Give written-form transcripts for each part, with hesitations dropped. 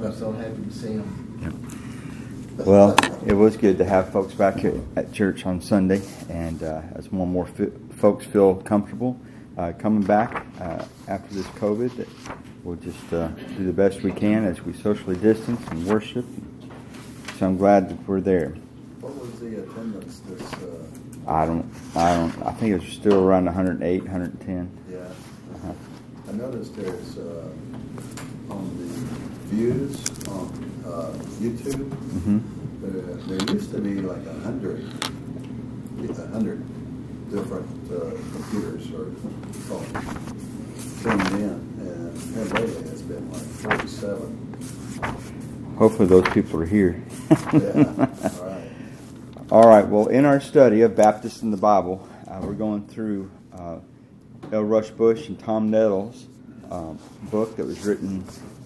I'm so happy to see them. Well, it was good to have folks back at church on Sunday, and as more and more folks feel comfortable coming back after this COVID, that we'll just do the best we can as we socially distance and worship. So I'm glad that we're there. What was the attendance this? I think it was still around 108, 110. Yeah. I noticed there's on the views on YouTube. Mm-hmm. There used to be like 100 different computers or phones tuned in, and lately it's been like 47. Hopefully those people are here. Yeah. All right. All right. Well, in our study of Baptists in the Bible, we're going through L. Rush Bush and Tom Nettles' book that was written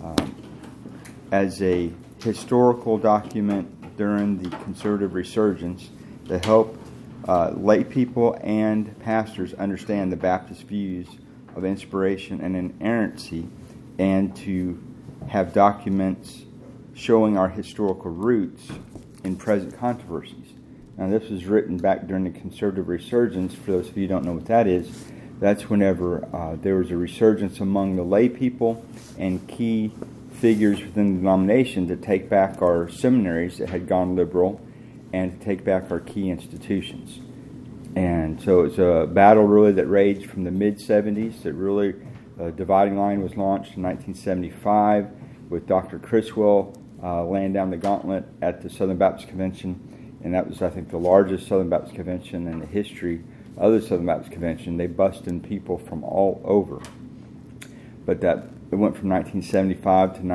as a historical document during the conservative resurgence to help lay people and pastors understand the Baptist views of inspiration and inerrancy, and to have documents showing our historical roots in present controversies. Now, this was written back during the conservative resurgence. For those of you who don't know what that is, that's whenever there was a resurgence among the lay people and key figures within the denomination to take back our seminaries that had gone liberal and to take back our key institutions. And so it's a battle really that raged from the mid-70s. That really, dividing line was launched in 1975 with Dr. Criswell laying down the gauntlet at the Southern Baptist Convention. And that was, I think, the largest Southern Baptist Convention in the history of the Southern Baptist Convention. They bussed in people from all over. But it went from 1975 to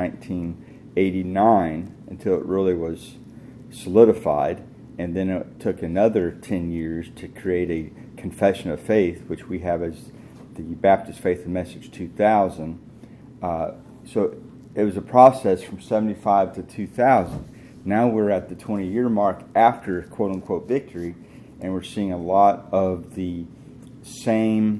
1989 until it really was solidified. And then it took another 10 years to create a confession of faith, which we have as the Baptist Faith and Message 2000. So it was a process from 75 to 2000. Now we're at the 20-year mark after quote-unquote victory, and we're seeing a lot of the same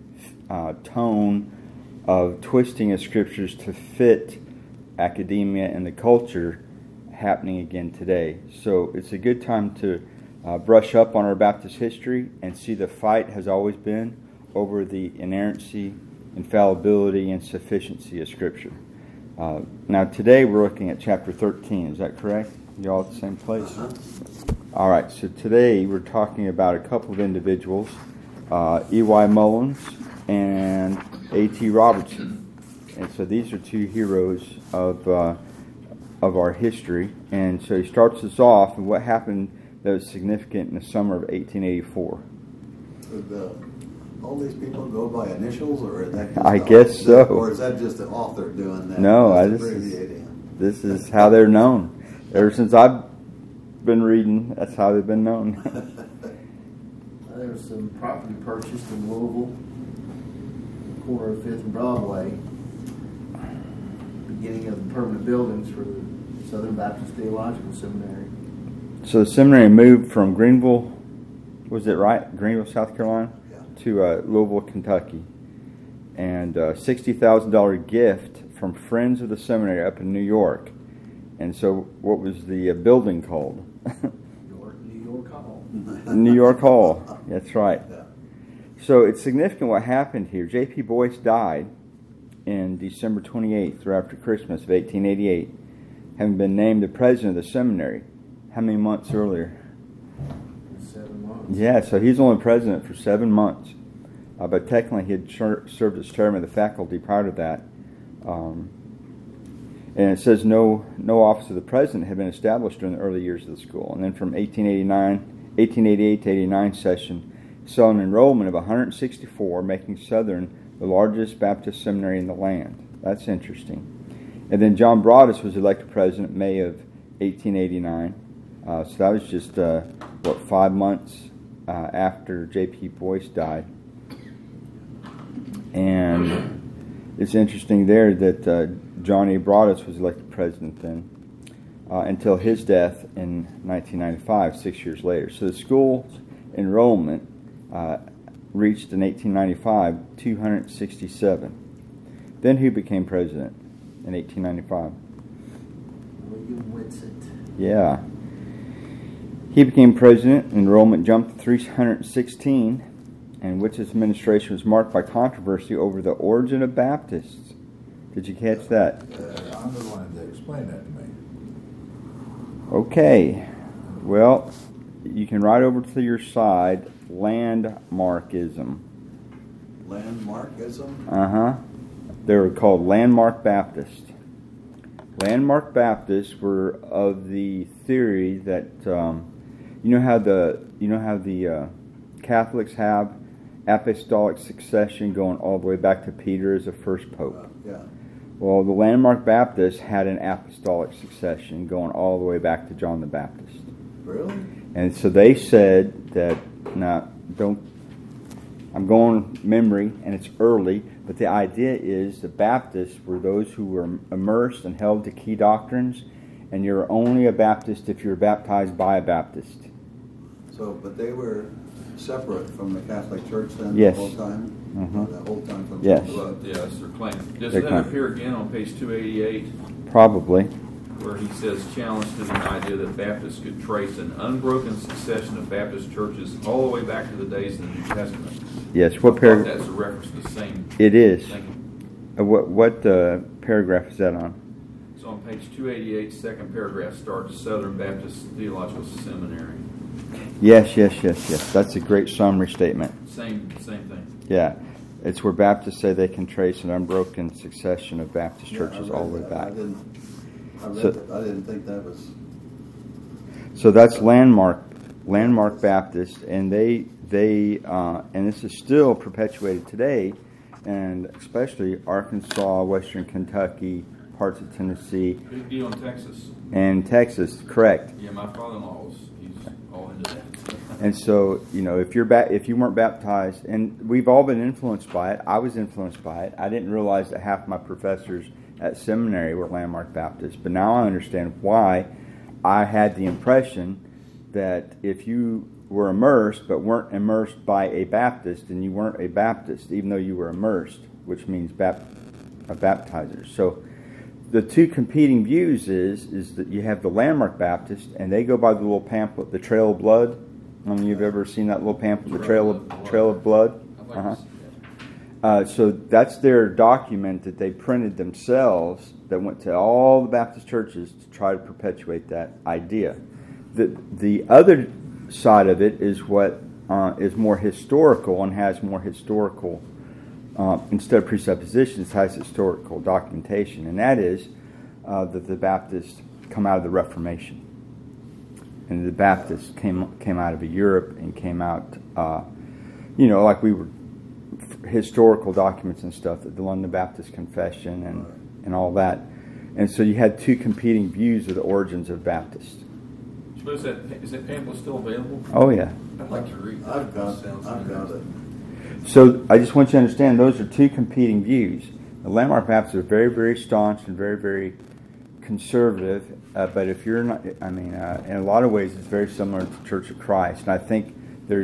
tone of twisting of scriptures to fit academia and the culture happening again today. So it's a good time to brush up on our Baptist history and see the fight has always been over the inerrancy, infallibility, and sufficiency of Scripture. Now today we're looking at chapter 13. Is that correct? You all at the same place? All right. So today we're talking about a couple of individuals, E.Y. Mullins and A.T. Robertson. And so these are two heroes of our history. And so he starts us off with what happened that was significant in the summer of 1884. All these people go by initials, or is that I guess so. Or is that just the author doing that? No, this is how they're known. Ever since I've been reading, that's how they've been known. There was some property purchased in Louisville, corner of 5th and Broadway, beginning of the permanent buildings for the Southern Baptist Theological Seminary. So the seminary moved from Greenville, was it right? Greenville, South Carolina? To Louisville, Kentucky, and a $60,000 gift from friends of the seminary up in New York. And so, what was the building called? New York Hall. New York Hall. That's right. So it's significant what happened here. J.P. Boyce died in December 28th, or after Christmas of 1888, having been named the president of the seminary. How many months earlier? 7 months. Yeah, so he's only president for 7 months. But technically he had served as chairman of the faculty prior to that. And it says no office of the president had been established during the early years of the school. And then from 1888 to 89 session, saw an enrollment of 164, making Southern the largest Baptist seminary in the land. That's interesting. And then John Broadus was elected president May of 1889. So that was just, 5 months after J.P. Boyce died. And it's interesting there that John A. Broadus was elected president then until his death in 1995, 6 years later. So the school's enrollment reached in 1895 267. Then who became president in 1895? William Whitsitt. Yeah. He became president. Enrollment jumped to 316, and Whitsitt's administration was marked by controversy over the origin of Baptists. Did you catch that? I underlined that. Explain that to me. Okay. Well, you can write over to your side, landmarkism. Landmarkism? They were called Landmark Baptists. Landmark Baptists were of the theory that you know how the Catholics have apostolic succession going all the way back to Peter as the first pope. Yeah. Well, the Landmark Baptists had an apostolic succession going all the way back to John the Baptist. Really? And so they said that, I'm going memory, and it's early, but the idea is the Baptists were those who were immersed and held to key doctrines, and you're only a Baptist if you're baptized by a Baptist. So, but they were separate from the Catholic Church then Yes. the whole time? Mhm. The whole time from Yes. the blood? Yes, their claim. Does Their that claim. appear again on page 288, Probably. where he says, challenge to the idea that Baptists could trace an unbroken succession of Baptist churches all the way back to the days of the New Testament? Yes. What I thought paragraph? that's a reference to the same It is. thing. What paragraph is that on? So on page 288, second paragraph starts, Southern Baptist Theological Seminary. Yes. That's a great summary statement. Same thing. Yeah. It's where Baptists say they can trace an unbroken succession of Baptist churches Yeah, I all the read way that. back. I read So- it. I didn't think that was... So that's Landmark Baptist, and they and this is still perpetuated today, and especially Arkansas, Western Kentucky, parts of Tennessee, Big deal in Texas. and Texas. Correct. Yeah, my father-in-law he's all into that. And so, if you weren't baptized, and we've all been influenced by it. I was influenced by it. I didn't realize that half my professors at seminary were Landmark Baptists, but now I understand why. I had the impression that if you were immersed but weren't immersed by a Baptist, then you weren't a Baptist, even though you were immersed, which means a baptizer. So the two competing views is that you have the Landmark Baptist, and they go by the little pamphlet, the Trail of Blood. I don't know if you've ever seen that little pamphlet, the Trail of Blood. I'd like to see that. So that's their document that they printed themselves that went to all the Baptist churches to try to perpetuate that idea. The other side of it is what is more historical and has more historical, instead of presuppositions, has historical documentation, and that is that the Baptists come out of the Reformation. And the Baptists came out of Europe and came out, like we were, historical documents and stuff, the London Baptist Confession and all that. And so you had two competing views of the origins of Baptists. So is that pamphlet still available? Oh, yeah. I'd like to read that. I've got Sounds it. interesting. So I just want you to understand those are two competing views. The Landmark Baptists are very, very staunch and very, very conservative. But if you're not, in a lot of ways, it's very similar to Church of Christ. And I think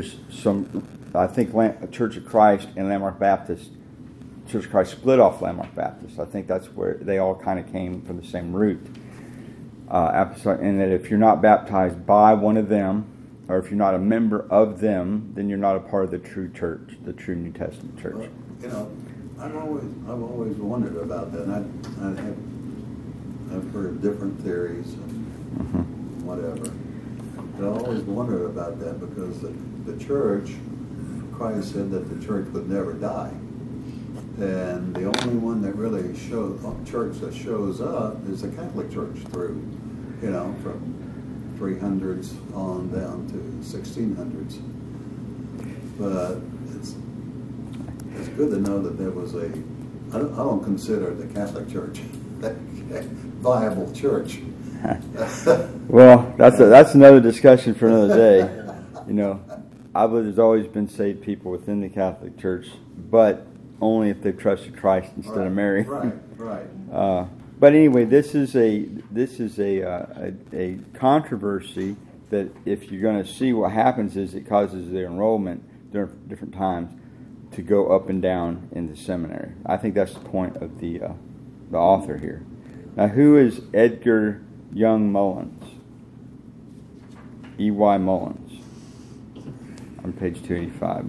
Church of Christ and Landmark Baptist, Church of Christ split off Landmark Baptist. I think that's where they all kind of came from the same root. And that if you're not baptized by one of them, or if you're not a member of them, then you're not a part of the true church, the true New Testament church. Well, I've always wondered about that. And I've heard different theories and whatever. But I always wondered about that because the church, Christ said that the church would never die. And the only one that really church that shows up is the Catholic Church through, from 300s on down to 1600s. But it's good to know that there was I don't consider the Catholic Church a viable church. Well, that's another discussion for another day. I believe there's always been saved people within the Catholic Church, but only if they've trusted Christ instead of Mary. Right. But anyway, this is a controversy that if you're going to see what happens is it causes their enrollment during different times to go up and down in the seminary. I think that's the point of the author here. Now, who is Edgar Young Mullins. E.Y. Mullins. On page 285.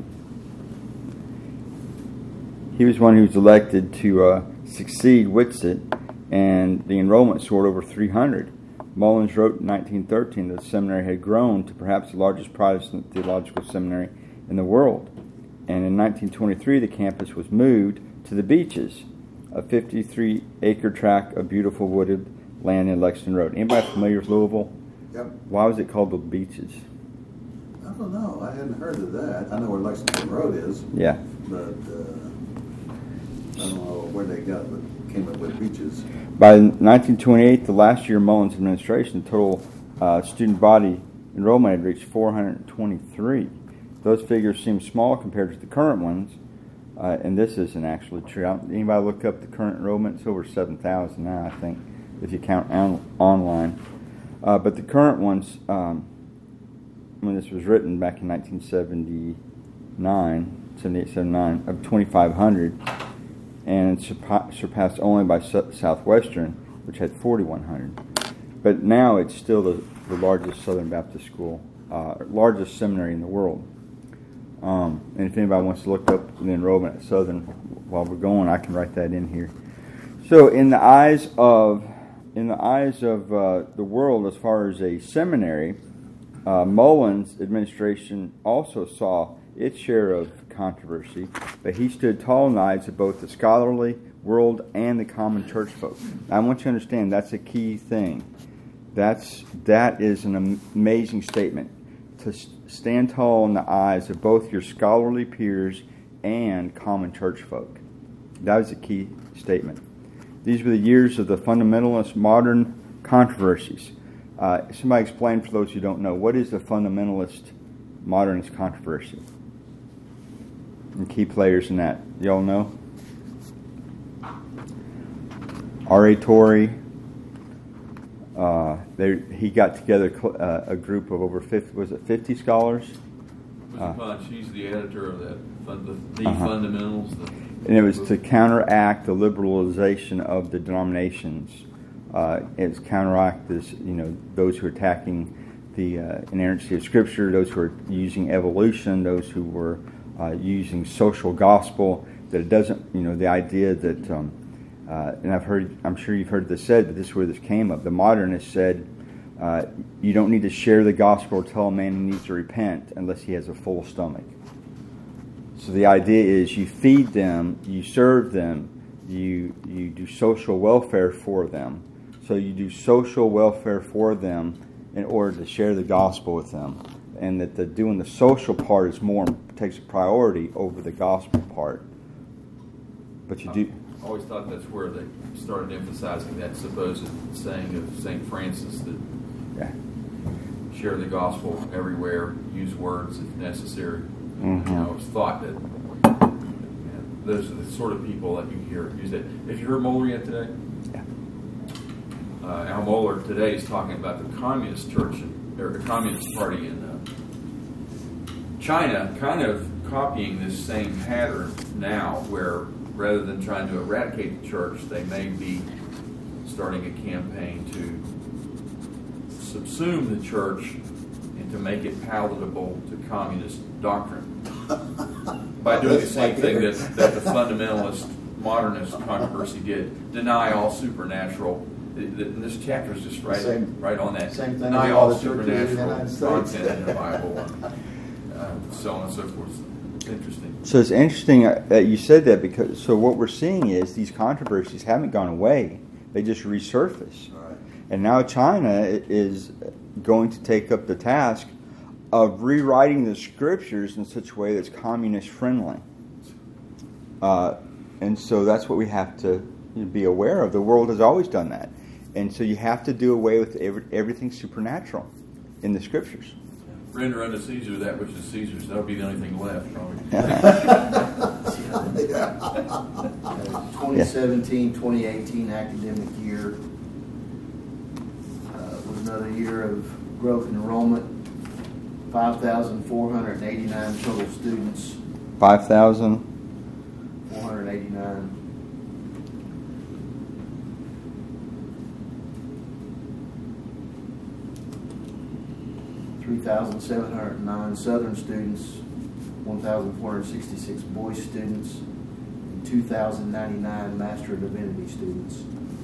He was one who was elected to succeed Whitsitt, and the enrollment soared over 300. Mullins wrote in 1913 that the seminary had grown to perhaps the largest Protestant theological seminary in the world. And in 1923, the campus was moved to the Beaches, a 53-acre tract of beautiful wooded land in Lexington Road. Anybody familiar with Louisville? Yep. Why was it called the Beaches? I don't know. I hadn't heard of that. I know where Lexington Road is, Yeah. but I don't know where they came up with Beaches. By 1928, the last year of Mullins' administration, the total student body enrollment had reached 423. Those figures seem small compared to the current ones, and this isn't actually true. Anybody look up the current enrollment? It's over 7,000 now, I think, if you count online. But the current ones, when this was written back in 1979, of 2,500, and surpassed only by Southwestern, which had 4,100. But now it's still the largest Southern Baptist school, largest seminary in the world. And if anybody wants to look up the enrollment at Southern while we're going, I can write that in here. So in the eyes of the world, as far as a seminary, Mullins' administration also saw its share of controversy, but he stood tall in the eyes of both the scholarly world and the common church folk. I want you to understand that's a key thing. That is an amazing statement, to stand tall in the eyes of both your scholarly peers and common church folk. That was a key statement. These were the years of the fundamentalist modern controversies. Somebody explain for those who don't know, what is the fundamentalist modernist controversy? And key players in that. Y'all know? R.A. Torrey. He got together a group of over 50 scholars? Mr. Punch, he's the editor of that, Fundamentals. And it was to counteract the liberalization of the denominations. It's counteract this, those who are attacking the inerrancy of Scripture, those who are using evolution, those who were using social gospel. That it doesn't, the idea that, and I'm sure you've heard this said, but this is where this came up. The modernists said, you don't need to share the gospel or tell a man he needs to repent unless he has a full stomach. So the idea is you feed them, you serve them, you do social welfare for them. So you do social welfare for them in order to share the gospel with them. And that doing the social part takes a priority over the gospel part. But you do... I always thought that's where they started emphasizing that supposed saying of St. Francis that share the gospel everywhere, use words if necessary. Mm-hmm. I always thought that those are the sort of people that you hear use that. Have you heard Mohler yet today? Yeah. Al Mohler today is talking about the Communist Church or the Communist Party in China, kind of copying this same pattern now, where rather than trying to eradicate the church, they may be starting a campaign to subsume the church and to make it palatable to communist doctrine by doing the same thing that the fundamentalist modernist controversy did: deny all supernatural. This chapter is just right on that. Same thing Deny all all the churches in the supernatural United content States. in the Bible, so on and so forth. It's interesting. So it's interesting that you said that, because what we're seeing is these controversies haven't gone away; they just resurface. Right. And now China is going to take up the task of rewriting the scriptures in such a way that's communist friendly. And so that's what we have to be aware of. The world has always done that, and so you have to do away with everything supernatural in the scriptures. Render unto Caesar that which is Caesar's. That'll be the only thing left, probably. 2017-2018 academic year was another year of growth in enrollment. 5,489 total students. 5,489. 3,709 Southern students, 1,466 boy students, and 2,099 Master of Divinity students.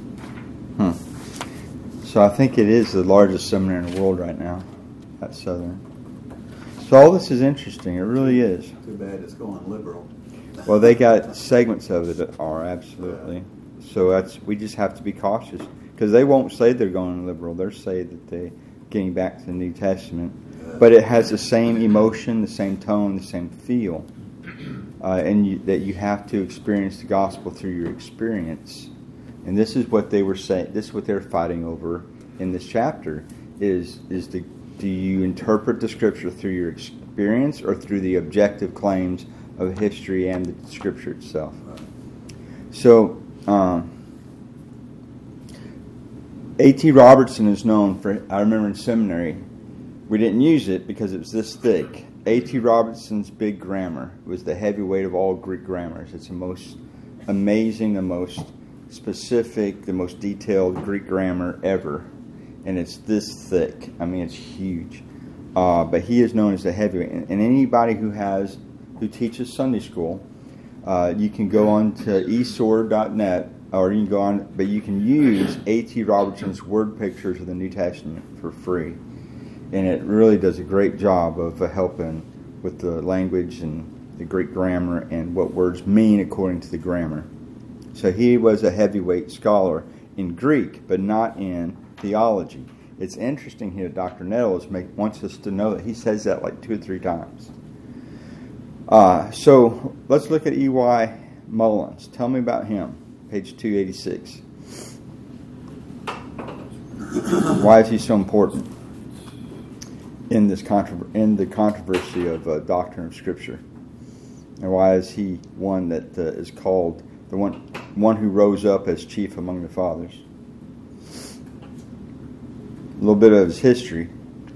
So I think it is the largest seminary in the world right now at Southern. So all this is interesting. It really is. Too bad it's going liberal. Well, they got segments of it that are, absolutely. So we just have to be cautious, because they won't say they're going liberal. They'll say that they're getting back to the New Testament. But it has the same emotion, the same tone, the same feel. And that you have to experience the gospel through your experience. And this is what they were saying. This is what they're fighting over in this chapter: do you interpret the Scripture through your experience or through the objective claims of history and the Scripture itself? So, A.T. Robertson is known for. I remember in seminary, we didn't use it because it was this thick. A.T. Robertson's Big Grammar was the heavyweight of all Greek grammars. It's the most amazing, the most specific, the most detailed Greek grammar ever. And it's this thick. I mean, it's huge. But he is known as the heavyweight. And anybody who teaches Sunday school, you can go on to esword.net, or you can go on, but you can use A.T. Robertson's word pictures of the New Testament for free. And it really does a great job of helping with the language and the Greek grammar and what words mean according to the grammar. So he was a heavyweight scholar in Greek, but not in theology. It's interesting here that Dr. Nettles wants us to know that he says that like 2 or 3 times. So let's look at E.Y. Mullins. Tell me about him. Page 286. Why is he so important in the controversy of doctrine of Scripture? And why is he one that is called the one who rose up as chief among the fathers? A little bit of his history.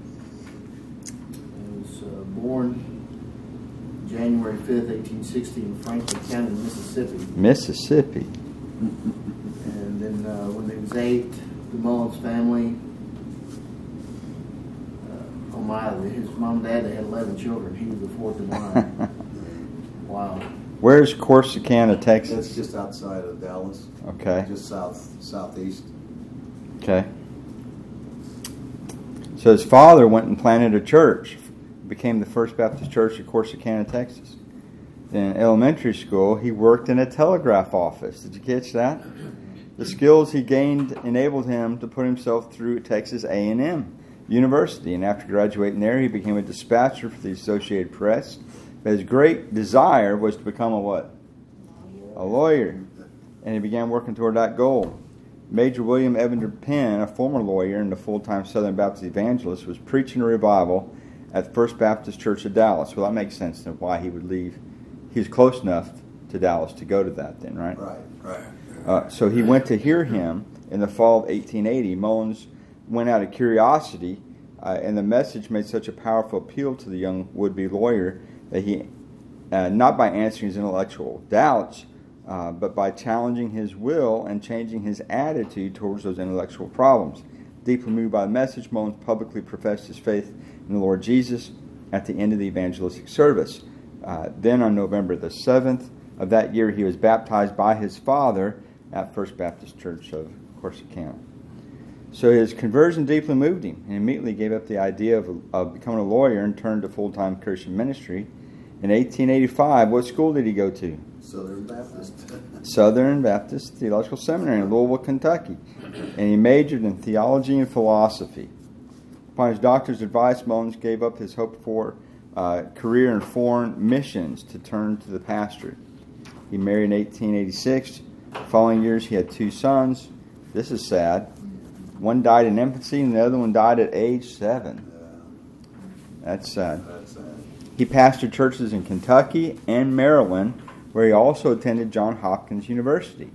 He was born January 5th, 1860 in Franklin County, Mississippi. And then when he was 8, the Mullins family, his mom and dad, they had 11 children. He was the 4th in line. Wow. Where's Corsicana, Texas? That's just outside of Dallas. Okay. Just southeast. Okay. So his father went and planted a church, became the First Baptist Church of Corsicana, Texas. Then in elementary school, he worked in a telegraph office. Did you catch that? The skills he gained enabled him to put himself through Texas A&M University, and after graduating there, he became a dispatcher for the Associated Press. But his great desire was to become a what? A lawyer. And he began working toward that goal. Major William Evander Penn, a former lawyer and a full-time Southern Baptist evangelist, was preaching a revival at First Baptist Church of Dallas. Well, that makes sense to why he would leave. He was close enough to Dallas to go to that then, right? Right. So he went to hear him in the fall of 1880. Mullins went out of curiosity, and the message made such a powerful appeal to the young would-be lawyer that he, not by answering his intellectual doubts, but by challenging his will and changing his attitude towards those intellectual problems. Deeply moved by the message, Mullins publicly professed his faith in the Lord Jesus at the end of the evangelistic service. Then on November the 7th of that year, he was baptized by his father at First Baptist Church of Corsicana. So his conversion deeply moved him, and immediately gave up the idea of becoming a lawyer and turned to full-time Christian ministry. In 1885, what school did he go to? Southern Baptist. Southern Baptist Theological Seminary in Louisville, Kentucky. And he majored in theology and philosophy. Upon his doctor's advice, Mullins gave up his hoped-for career in foreign missions to turn to the pastorate. He married in 1886. The following years, he had 2 sons. This is sad. One died in infancy, and the other one died at age 7. That's sad. He pastored churches in Kentucky and Maryland, where he also attended Johns Hopkins University,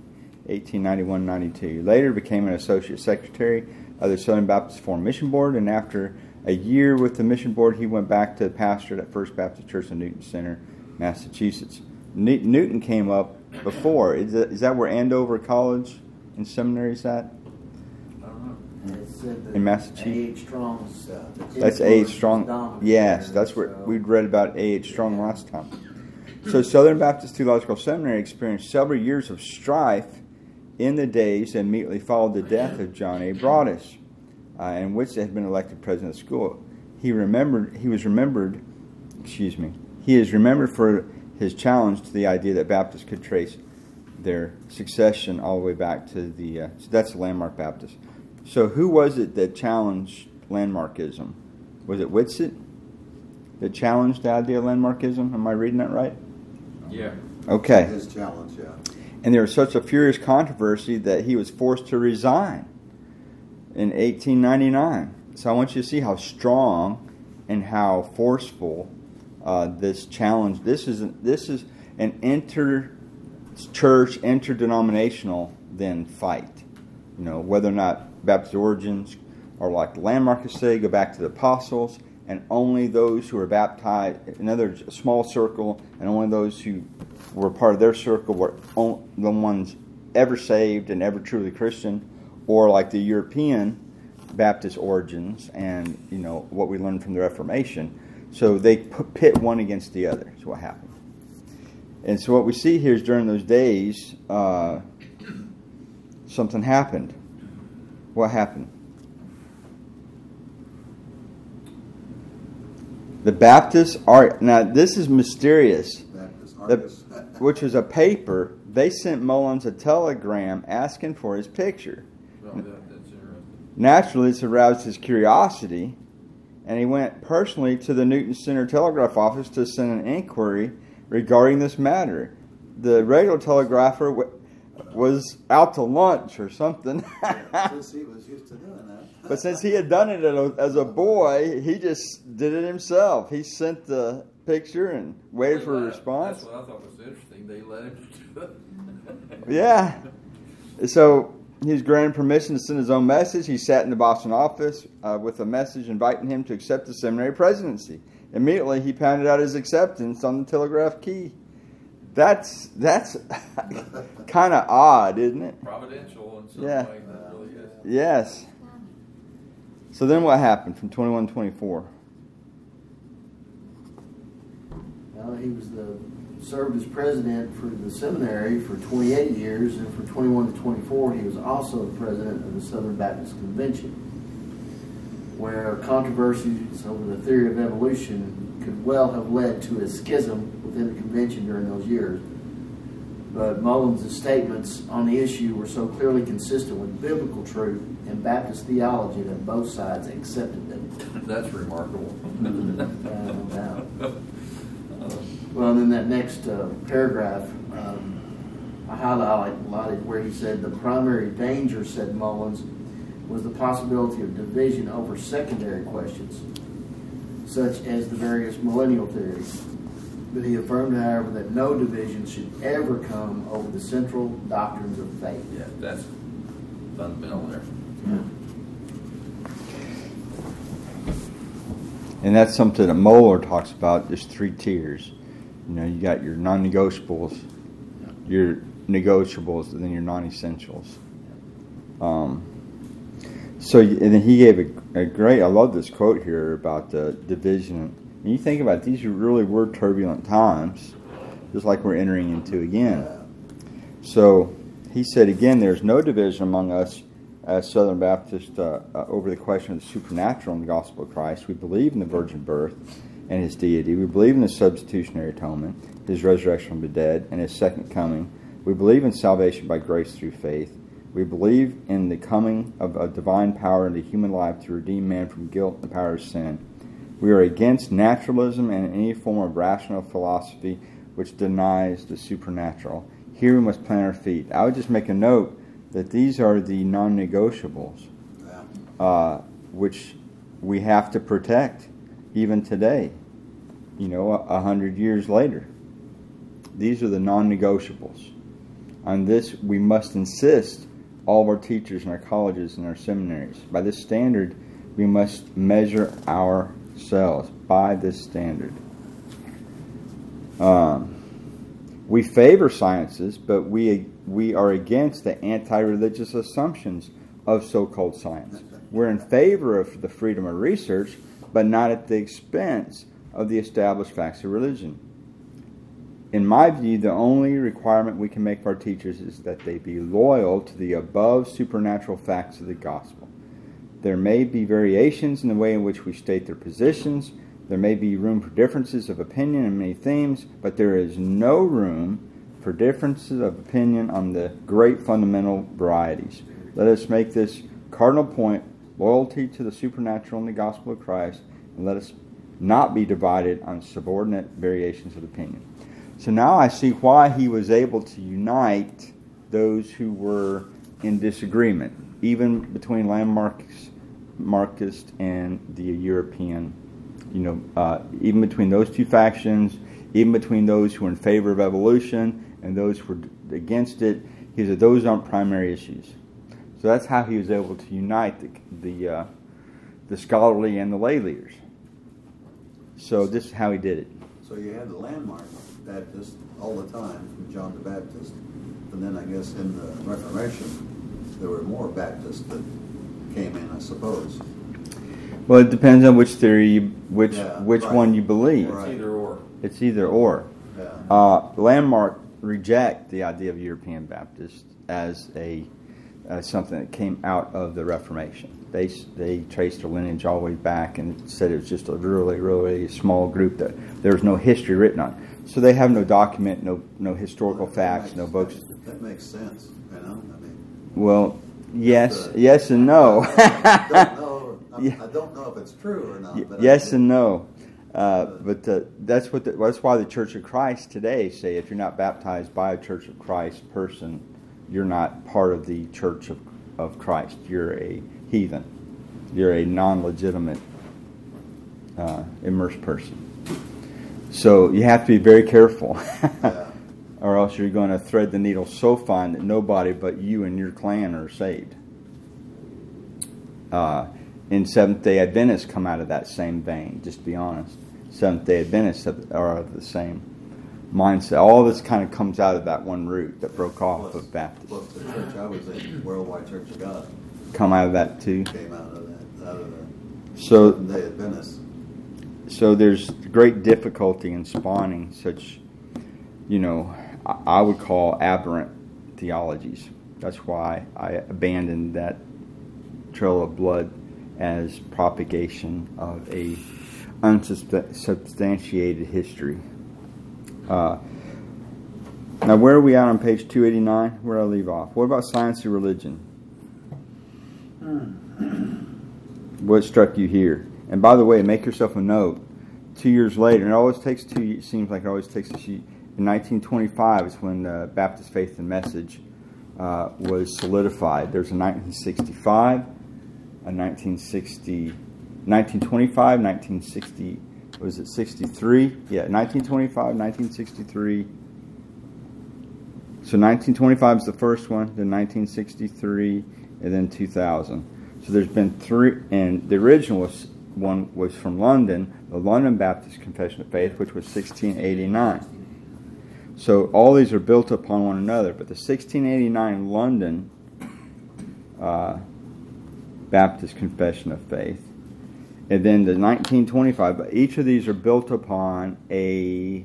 1891-92. Later became an associate secretary of the Southern Baptist Foreign Mission Board, and after a year with the mission board, he went back to the pastorate at First Baptist Church in Newton Center, Massachusetts. Newton came up before. Is that where Andover College and Seminary is at? I don't know. It said that In Massachusetts? A.H. Strong's That's A.H. Strong. Yes, that's what we'd read about A.H. Strong last time. So Southern Baptist Theological Seminary experienced several years of strife in the days that immediately followed the death of John A. Broadus, in which they had been elected president of the school. He is remembered for his challenge to the idea that Baptists could trace their succession all the way back to so that's the Landmark Baptist. So who was it that challenged landmarkism? Was it Whitsitt that challenged the idea of landmarkism? Am I reading that right? Yeah. Okay. His challenge, yeah. And there was such a furious controversy that he was forced to resign in 1899. So I want you to see how strong and how forceful this challenge. This is an inter-church, interdenominational then fight. You know, whether or not Baptist origins are like the Landmarkists say, go back to the apostles, and only those who were baptized, another small circle, and only those who were part of their circle were the ones ever saved and ever truly Christian, or like the European Baptist origins and, you know, what we learned from the Reformation. So they pit one against the other is what happened. And so what we see here is during those days, something happened. What happened? The Baptists are, now this is mysterious, which was a paper. They sent Mullins a telegram asking for his picture. Well, that's interesting. Naturally, this aroused his curiosity, and he went personally to the Newton Center Telegraph Office to send an inquiry regarding this matter. The radio telegrapher was out to lunch or something. Since he was used to doing that. But since he had done it as a boy, he just did it himself. He sent the picture and waited for a response. That's what I thought was interesting. They let him do it. Yeah. So he was granted permission to send his own message. He sat in the Boston office with a message inviting him to accept the seminary presidency. Immediately, he pounded out his acceptance on the telegraph key. That's kind of odd, isn't it? Providential in some Yeah. way. That really is. Yes. So then what happened from 21 to 24? Well, he served as president for the seminary for 28 years, and for 21 to 24, he was also the president of the Southern Baptist Convention, where controversies over the theory of evolution could well have led to a schism within the convention during those years. But Mullins' statements on the issue were so clearly consistent with biblical truth and Baptist theology that both sides accepted them. That's remarkable. No doubt. Well, and then that next paragraph, I highlighted where he said, the primary danger, said Mullins, was the possibility of division over secondary questions, such as the various millennial theories. But he affirmed, however, that no division should ever come over the central doctrines of faith. Yeah, that's fundamental there. Yeah. And that's something that Moeller talks about, there's 3 tiers. You know, you got your non-negotiables, your negotiables, and then your non-essentials. So, and then he gave a great, I love this quote here about the division. And you think about it, these really were turbulent times, just like we're entering into again. So he said again, there's no division among us as Southern Baptists over the question of the supernatural in the gospel of Christ. We believe in the virgin birth and his deity. We believe in his substitutionary atonement, his resurrection from the dead, and his second coming. We believe in salvation by grace through faith. We believe in the coming of a divine power into human life to redeem man from guilt and the power of sin. We are against naturalism and any form of rational philosophy which denies the supernatural. Here we must plant our feet. I would just make a note that these are the non-negotiables, which we have to protect even today, 100 years later. These are the non-negotiables. On this, we must insist, all of our teachers in our colleges and our seminaries. By this standard, we must measure ourselves by this standard. We favor sciences, but we are against the anti-religious assumptions of so-called science. We're in favor of the freedom of research, but not at the expense of the established facts of religion. In my view, the only requirement we can make of our teachers is that they be loyal to the above supernatural facts of the gospel. There may be variations in the way in which we state their positions. There may be room for differences of opinion in many themes, but there is no room for differences of opinion on the great fundamental varieties. Let us make this cardinal point, loyalty to the supernatural in the gospel of Christ, and let us not be divided on subordinate variations of opinion. So now I see why he was able to unite those who were in disagreement, even between Landmarkist and the European, even between those two factions, even between those who were in favor of evolution and those who were against it. He said those aren't primary issues. So that's how he was able to unite the scholarly and the lay leaders. So this is how he did it. So you had the Landmark Baptist all the time, from John the Baptist, and then I guess in the Reformation there were more Baptists that came in, I suppose. Well, it depends on which theory, which right. one you believe. Right. It's either or. It's either or. Yeah. Landmark reject the idea of European Baptist as something that came out of the Reformation. They traced their lineage all the way back and said it was just a really, really small group that there was no history written on. So they have no document, no historical facts, no books. That makes sense, I mean. Well, yes and no. I don't know if it's true or not. But yes and no. But that's why the Church of Christ today say if you're not baptized by a Church of Christ person, you're not part of the Church of Christ. You're a heathen. You're a non-legitimate immersed person. So you have to be very careful, or else you're going to thread the needle so fine that nobody but you and your clan are saved. And Seventh-day Adventists come out of that same vein, just to be honest. Seventh-day Adventists are of the same mindset. All this kind of comes out of that one root that broke off of Baptist. Plus the church I was in, Worldwide Church of God, come out of that too. came out of the Seventh-day Adventists. So there's great difficulty in spawning such, I would call aberrant theologies. That's why I abandoned that trail of blood as propagation of a unsubstantiated history. Now, where are we at on page 289? Where did I leave off? What about science and religion? What struck you here? And by the way, make yourself a note. 2 years later, and it always takes it seems like it always takes a sheet. In 1925 is when the Baptist Faith and Message was solidified. There's a 1965, a 1925, 1960, was it 63? Yeah, 1925, 1963. So 1925 is the first one, then 1963, and then 2000. So there's been three, and the original one was from London, the London Baptist Confession of Faith, which was 1689. So all these are built upon one another, but the 1689 London Baptist Confession of Faith, and then the 1925, but each of these are built upon a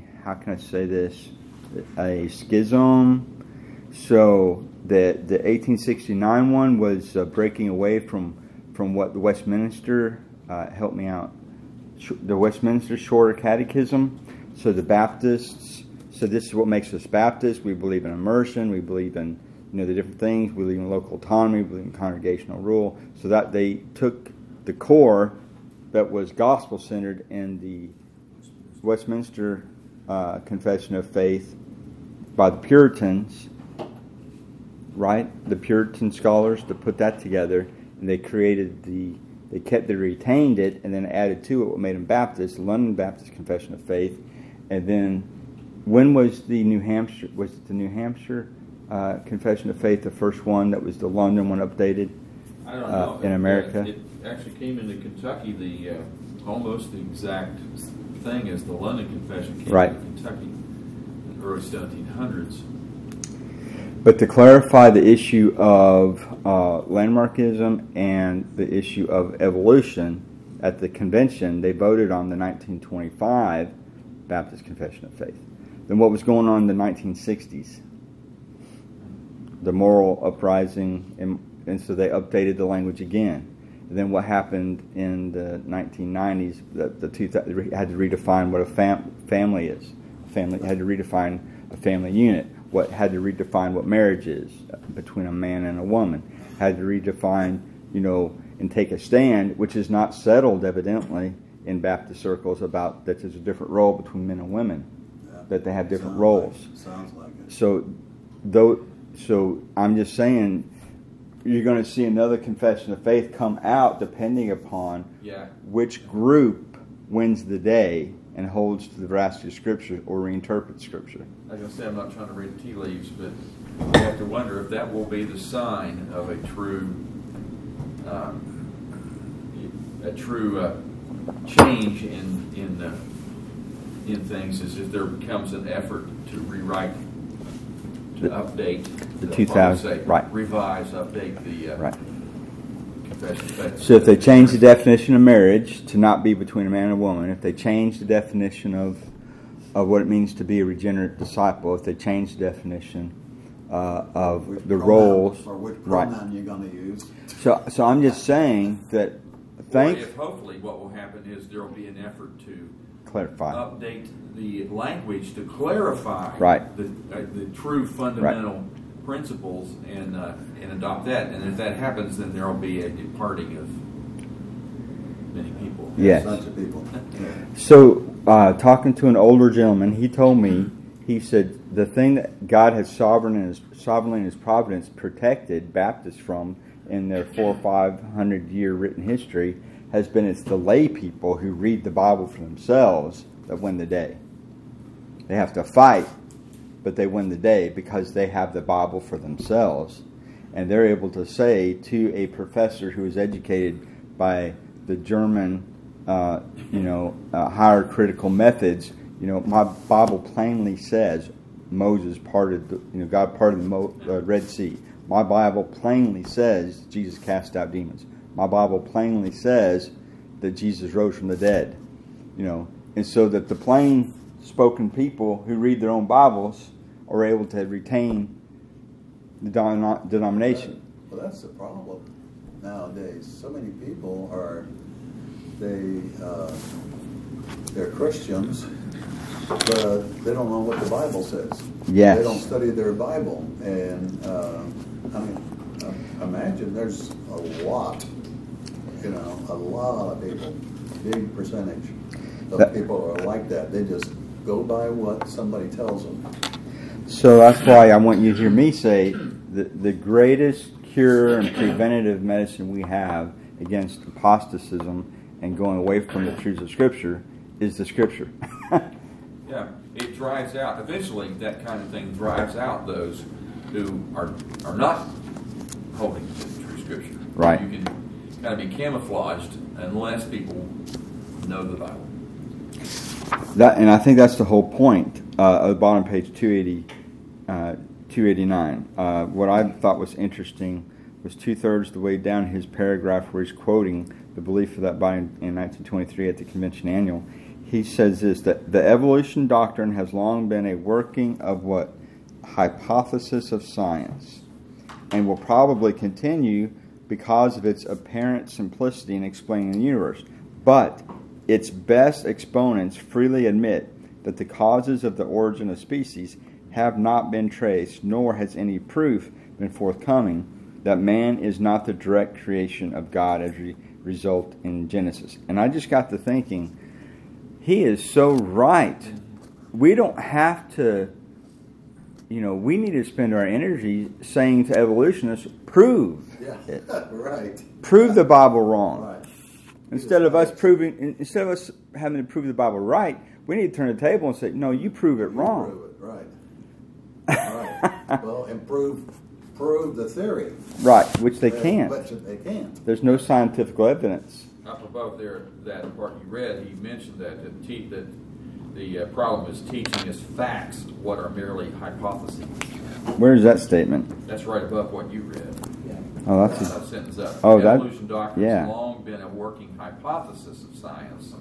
schism. So the 1869 one was breaking away from what the Westminster, help me out, the Westminster Shorter Catechism. So the Baptists, so this is what makes us Baptists. We believe in immersion. We believe in the different things. We believe in local autonomy. We believe in congregational rule. So that they took the core that was gospel-centered in the Westminster Confession of Faith by the Puritans, right? The Puritan scholars to put that together, and they retained it, and then added to it what made them Baptists, the London Baptist Confession of Faith. And then, when was the New Hampshire? Was it the New Hampshire Confession of Faith, the first one that was the London one updated? I don't know. In America. It actually came into Kentucky. Almost the exact thing as the London Confession came right. into Kentucky in the early 1700s. But to clarify the issue of landmarkism and the issue of evolution, at the convention, they voted on the 1925 Baptist Confession of Faith. Then what was going on in the 1960s? The moral uprising, and so they updated the language again. And then what happened in the 1990s? They had to redefine what a family is. Family had to redefine a family unit. What had to redefine what marriage is between a man and a woman. Had to redefine, and take a stand, which is not settled evidently in Baptist circles about that there's a different role between men and women, that they have different roles. Sounds like it. So I'm just saying, you're going to see another confession of faith come out depending upon which group wins the day and holds to the veracity of Scripture or reinterprets Scripture. I was going to say, I'm not trying to read tea leaves, but we have to wonder if that will be the sign of a true change in things, is if there becomes an effort to rewrite, to update, the 2000, right? Revise, update the right. Confession of Faith. So if they change the definition of marriage to not be between a man and a woman, if they change the definition of what it means to be a regenerate disciple, if they change the definition of which the pronoun, roles, or which pronoun you're going to use. So I'm just saying that. Hopefully, what will happen is there will be an effort to clarify, update the language to clarify the true fundamental principles and adopt that. And if that happens, then there will be a departing of many people. Yes. Bunch of people. So, talking to an older gentleman, he told me, he said, the thing that God has sovereignly in His providence protected Baptists from in their 400 or 500 year written history has been it's the lay people who read the Bible for themselves that win the day. They have to fight, but they win the day because they have the Bible for themselves. And they're able to say to a professor who is educated by the German, higher critical methods, my Bible plainly says Moses parted, God parted the Red Sea. My Bible plainly says Jesus cast out demons. My Bible plainly says that Jesus rose from the dead. And so that the plain spoken people who read their own Bibles are able to retain the denomination. Well, that's the problem nowadays. So many people they're Christians, but they don't know what the Bible says. Yes. They don't study their Bible. And, imagine there's a lot of people, big percentage of people are like that. They just go by what somebody tells them. So that's why I want you to hear me say the greatest cure and preventative medicine we have against apostatism and going away from the truths of Scripture is the Scripture. Yeah, it drives out, eventually that kind of thing drives out those who are not holding to the true Scripture. Right. You can kind of be camouflaged unless people know the Bible. And I think that's the whole point of the bottom page 289. What I thought was interesting was 2/3 of the way down his paragraph where he's quoting the belief of that body in 1923 at the convention annual. He says this, that the evolution doctrine has long been a working of what? Hypothesis of science, and will probably continue because of its apparent simplicity in explaining the universe. But its best exponents freely admit that the causes of the origin of species have not been traced, nor has any proof been forthcoming that man is not the direct creation of God as a result in Genesis. And I just got to thinking, he is so right. We don't have to, we need to spend our energy saying to evolutionists, prove it. Right. Prove the Bible wrong. Right. Instead of us having to prove the Bible right, we need to turn the table and say, no, you prove it wrong. Prove it, right. Well, and prove the theory. Right, which they can't. But they can't. There's no scientific evidence. Up above there, that part you read, he mentioned that the problem is teaching us facts what are merely hypotheses. Where's that statement? That's right above what you read. Oh, that's a sentence up. Oh, evolution doctrine yeah. has long been a working hypothesis of science.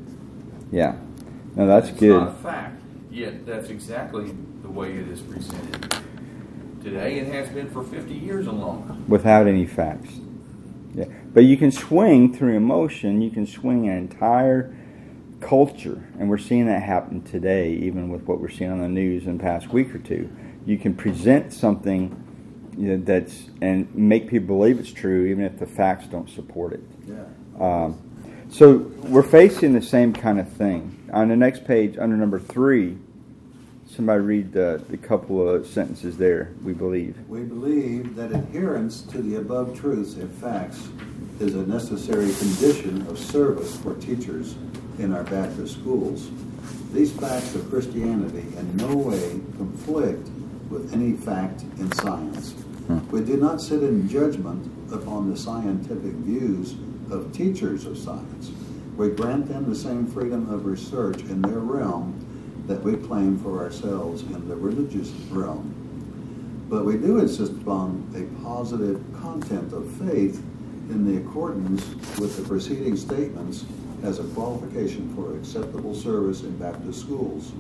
Yeah. No, that's it's good. Not a fact. Yet that's exactly the way it is presented today. It has been for 50 years and longer. Without any facts. Yeah. But you can swing through emotion. You can swing an entire culture, and we're seeing that happen today, even with what we're seeing on the news in the past week or two. You can present something that's and make people believe it's true, even if the facts don't support it. Yeah. So we're facing the same kind of thing. On the next page, under number 3, somebody read the couple of sentences there. We believe. We believe that adherence to the above truths and facts is a necessary condition of service for teachers in our Baptist schools. These facts of Christianity in no way conflict with any fact in science. We do not sit in judgment upon the scientific views of teachers of science. We grant them the same freedom of research in their realm that we claim for ourselves in the religious realm. But we do insist upon a positive content of faith in the accordance with the preceding statements as a qualification for acceptable service in Baptist schools.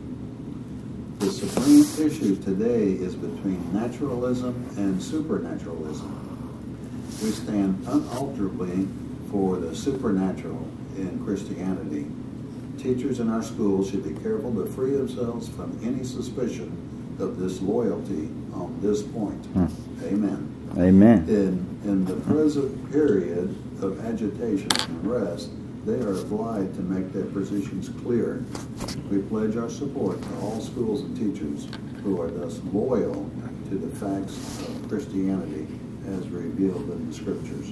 The supreme issue today is between naturalism and supernaturalism. We stand unalterably for the supernatural in Christianity. Teachers in our schools should be careful to free themselves from any suspicion of disloyalty on this point. Amen. Amen. In the present period of agitation and unrest, they are obliged to make their positions clear. We pledge our support to all schools and teachers who are thus loyal to the facts of Christianity as revealed in the Scriptures.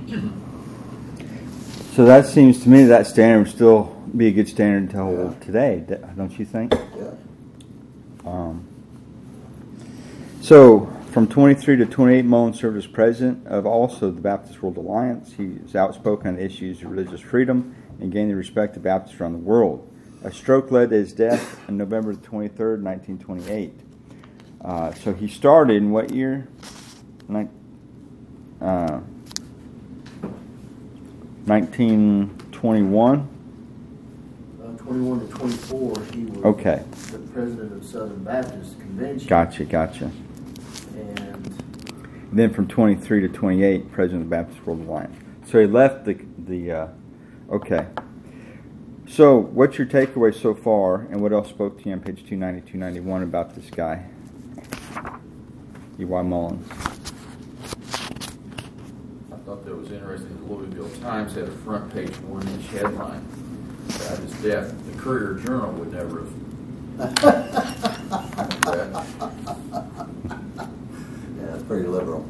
So that seems to me that standard would still be a good standard to hold today, don't you think? Yeah. So from 23 to 28, Mullen served as president of also the Baptist World Alliance. He was outspoken on issues of religious freedom and gained the respect of Baptists around the world. A stroke led to his death on November 23rd, 1928. So he started in what year? 1921? 21 to 24, he was the president of Southern Baptist Convention. Gotcha. And then from 23 to 28, president of the Baptist World Alliance. So he left the okay. So what's your takeaway so far, and what else spoke to you on page 290, 291 about this guy, E.Y. Mullins? I thought that was interesting. The Louisville Times had a front page 1-inch headline about his death. The Courier Journal would never have. Yeah, that's pretty liberal.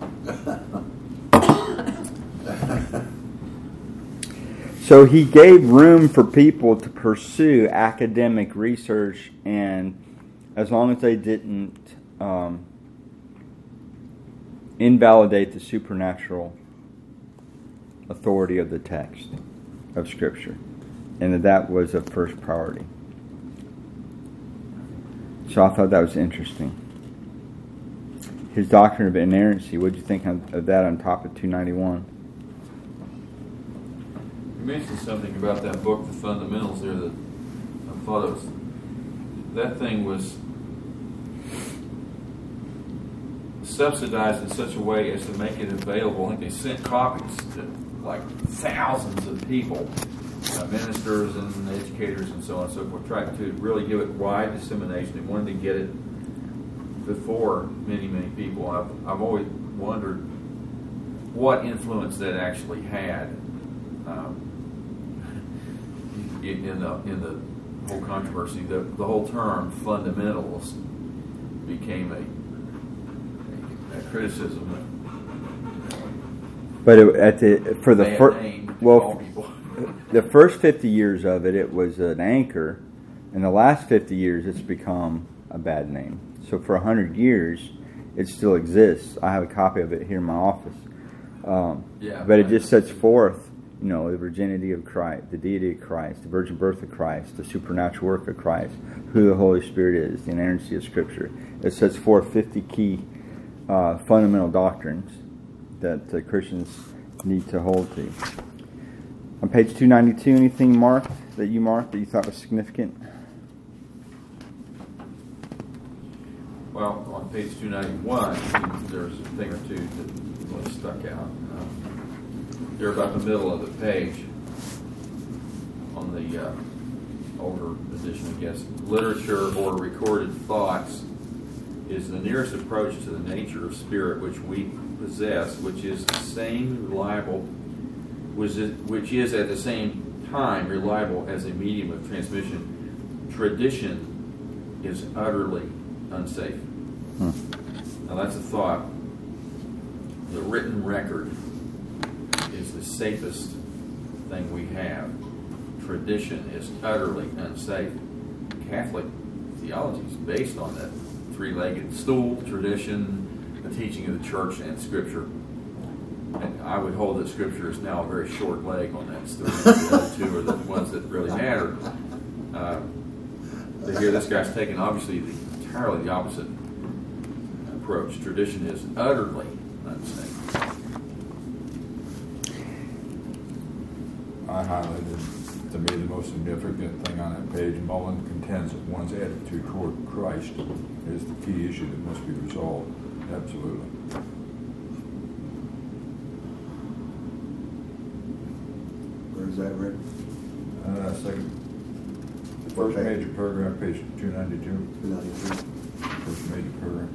So he gave room for people to pursue academic research, and as long as they didn't invalidate the supernatural authority of the text of Scripture, and that was a first priority. So I thought that was interesting. His doctrine of inerrancy, what did you think of that on top of 291? You mentioned something about that book, The Fundamentals, there that I thought it was, that thing was subsidized in such a way as to make it available. I think they sent copies to like thousands of people, ministers and educators and so on and so forth, tried to really give it wide dissemination. They wanted to get it before many people. I've always wondered what influence that actually had in the whole controversy. The whole term fundamentalist became a criticism. But the first 50 years of it was an anchor. In the last 50 years, it's become a bad name. So for 100 years, it still exists. I have a copy of it here in my office. But it just sets forth, the virginity of Christ, the deity of Christ, the virgin birth of Christ, the supernatural work of Christ, who the Holy Spirit is, the inerrancy of Scripture. It sets forth 50 key fundamental doctrines that Christians need to hold to. On page 292, anything that you thought was significant? Well, on page 291, there's a thing or two that really stuck out. They're about the middle of the page on the older edition, I guess. Literature or recorded thoughts is the nearest approach to the nature of spirit which we possess, which is the same reliable, which is at the same time reliable as a medium of transmission. Tradition is utterly unsafe. Now that's a thought. The written record is the safest thing we have. Tradition is utterly unsafe. Catholic theology is based on that three-legged stool, tradition, the teaching of the church, and Scripture. And I would hold that Scripture is now a very short leg on that stool. The other two are the ones that really matter. But here this guy's taking obviously entirely the opposite approach. Tradition is utterly unsafe. I highlighted, to me, the most significant thing on that page. Mullen contends that one's attitude toward Christ is the key issue that must be resolved. Absolutely. Where's that written? First major paragraph, page 292. 292. First major paragraph.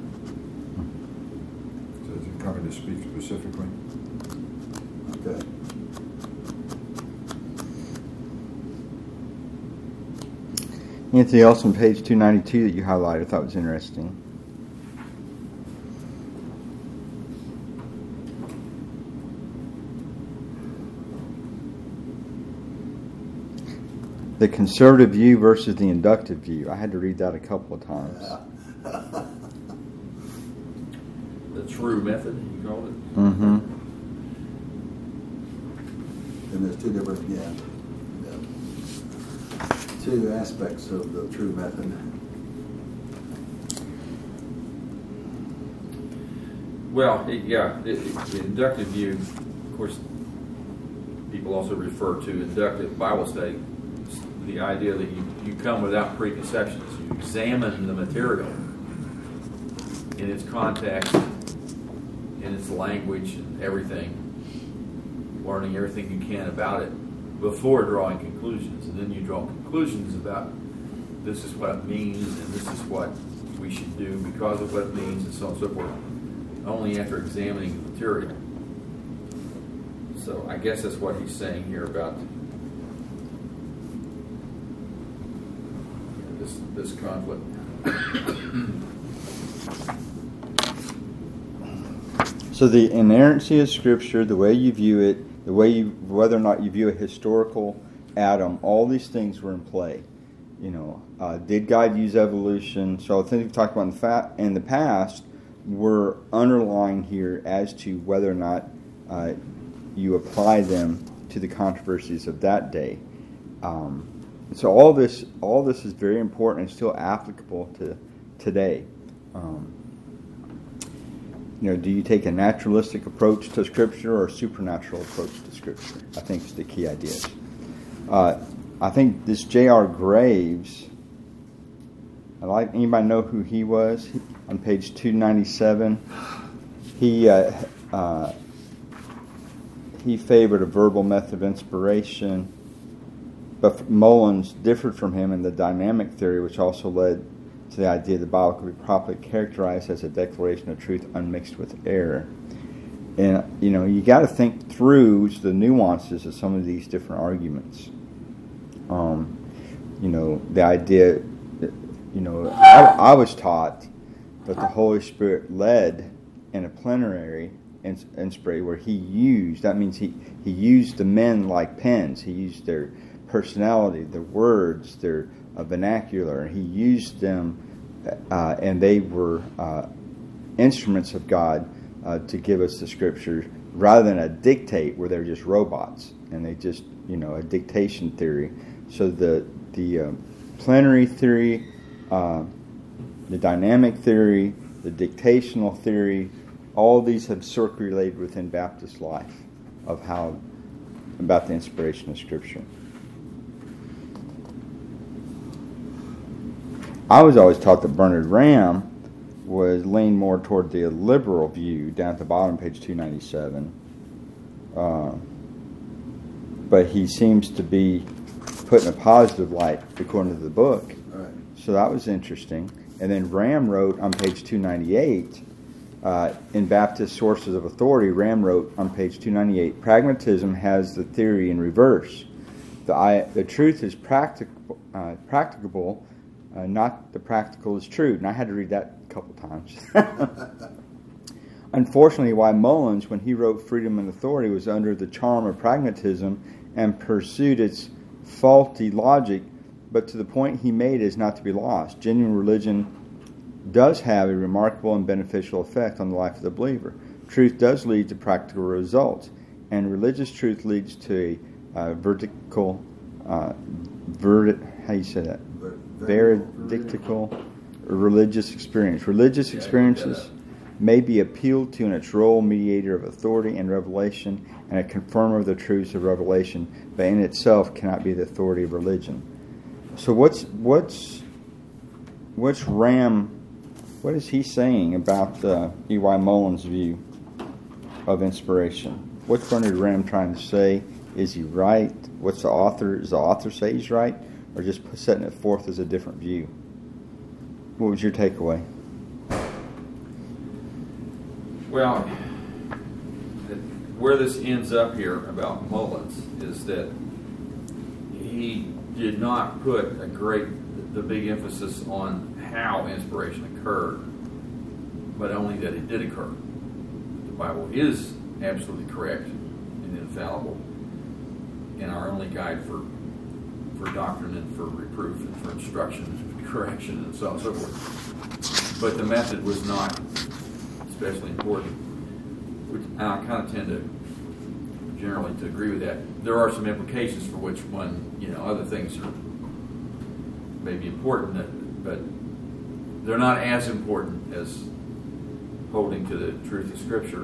Says it coming to speak specifically. Okay. Anything else on page 292 that you highlighted I thought was interesting? The conservative view versus the inductive view. I had to read that a couple of times. The true method, you called it? Mm-hmm. And there's two different, two aspects of the true method. Well, the inductive view, of course, people also refer to inductive Bible study. The idea that you come without preconceptions. You examine the material in its context, in its language, and everything, learning everything you can about it before drawing conclusions. And then you draw conclusions about this is what it means and this is what we should do because of what it means and so on and so forth, only after examining the material. So I guess that's what he's saying here about this conflict. So the inerrancy of Scripture, the way you view it, whether or not you view a historical Adam, all these things were in play. Did God use evolution? So things we've talked about in the past were underlying here as to whether or not you apply them to the controversies of that day. So all this is very important and still applicable to today. Do you take a naturalistic approach to Scripture or a supernatural approach to Scripture? I think it's the key ideas. I think this J.R. Graves, anybody know who he was? On page 297, he favored a verbal method of inspiration, but Mullins differed from him in the dynamic theory, which also led to the idea the Bible could be properly characterized as a declaration of truth unmixed with error. And, you got to think through the nuances of some of these different arguments. The idea that, I was taught that the Holy Spirit led in a plenary inspiration where he used the men like pens. He used their personality, their words, their vernacular. He used them, and they were instruments of God to give us the Scriptures, rather than a dictate where they're just robots. and they just, a dictation theory. So the plenary theory, the dynamic theory, the dictational theory, all these have circulated within Baptist life about the inspiration of Scripture. I was always taught that Bernard Ramm was leaned more toward the liberal view, down at the bottom, page 297. But he seems to be put in a positive light according to the book. Right. So that was interesting. And then Ramm wrote on page 298, in Baptist Sources of Authority, Ramm wrote on page 298, pragmatism has the theory in reverse. The truth is practicable, not the practical is true. And I had to read that a couple times. Unfortunately, why Mullins, when he wrote Freedom and Authority, was under the charm of pragmatism and pursued its faulty logic, but to the point he made is not to be lost. Genuine religion does have a remarkable and beneficial effect on the life of the believer. Truth does lead to practical results, and religious truth leads to a veridictical religious experience. Religious experiences may be appealed to in its role mediator of authority and revelation and a confirmer of the truths of revelation, but in itself cannot be the authority of religion. So what's Ramm? What is he saying about E.Y. Mullins' view of inspiration? What's Bernard Ramm trying to say? Is he right? What's the author? Does the author say he's right, or just setting it forth as a different view? What was your takeaway? Well, where this ends up here about Mullins is that he did not put the big emphasis on how inspiration occurred, but only that it did occur. The Bible is absolutely correct and infallible, and our only guide for doctrine and for reproof and for instruction and correction and so on and so forth. But the method was not especially important. And I kind of tend to generally to agree with that. There are some implications for which other things are maybe important, but they're not as important as holding to the truth of Scripture.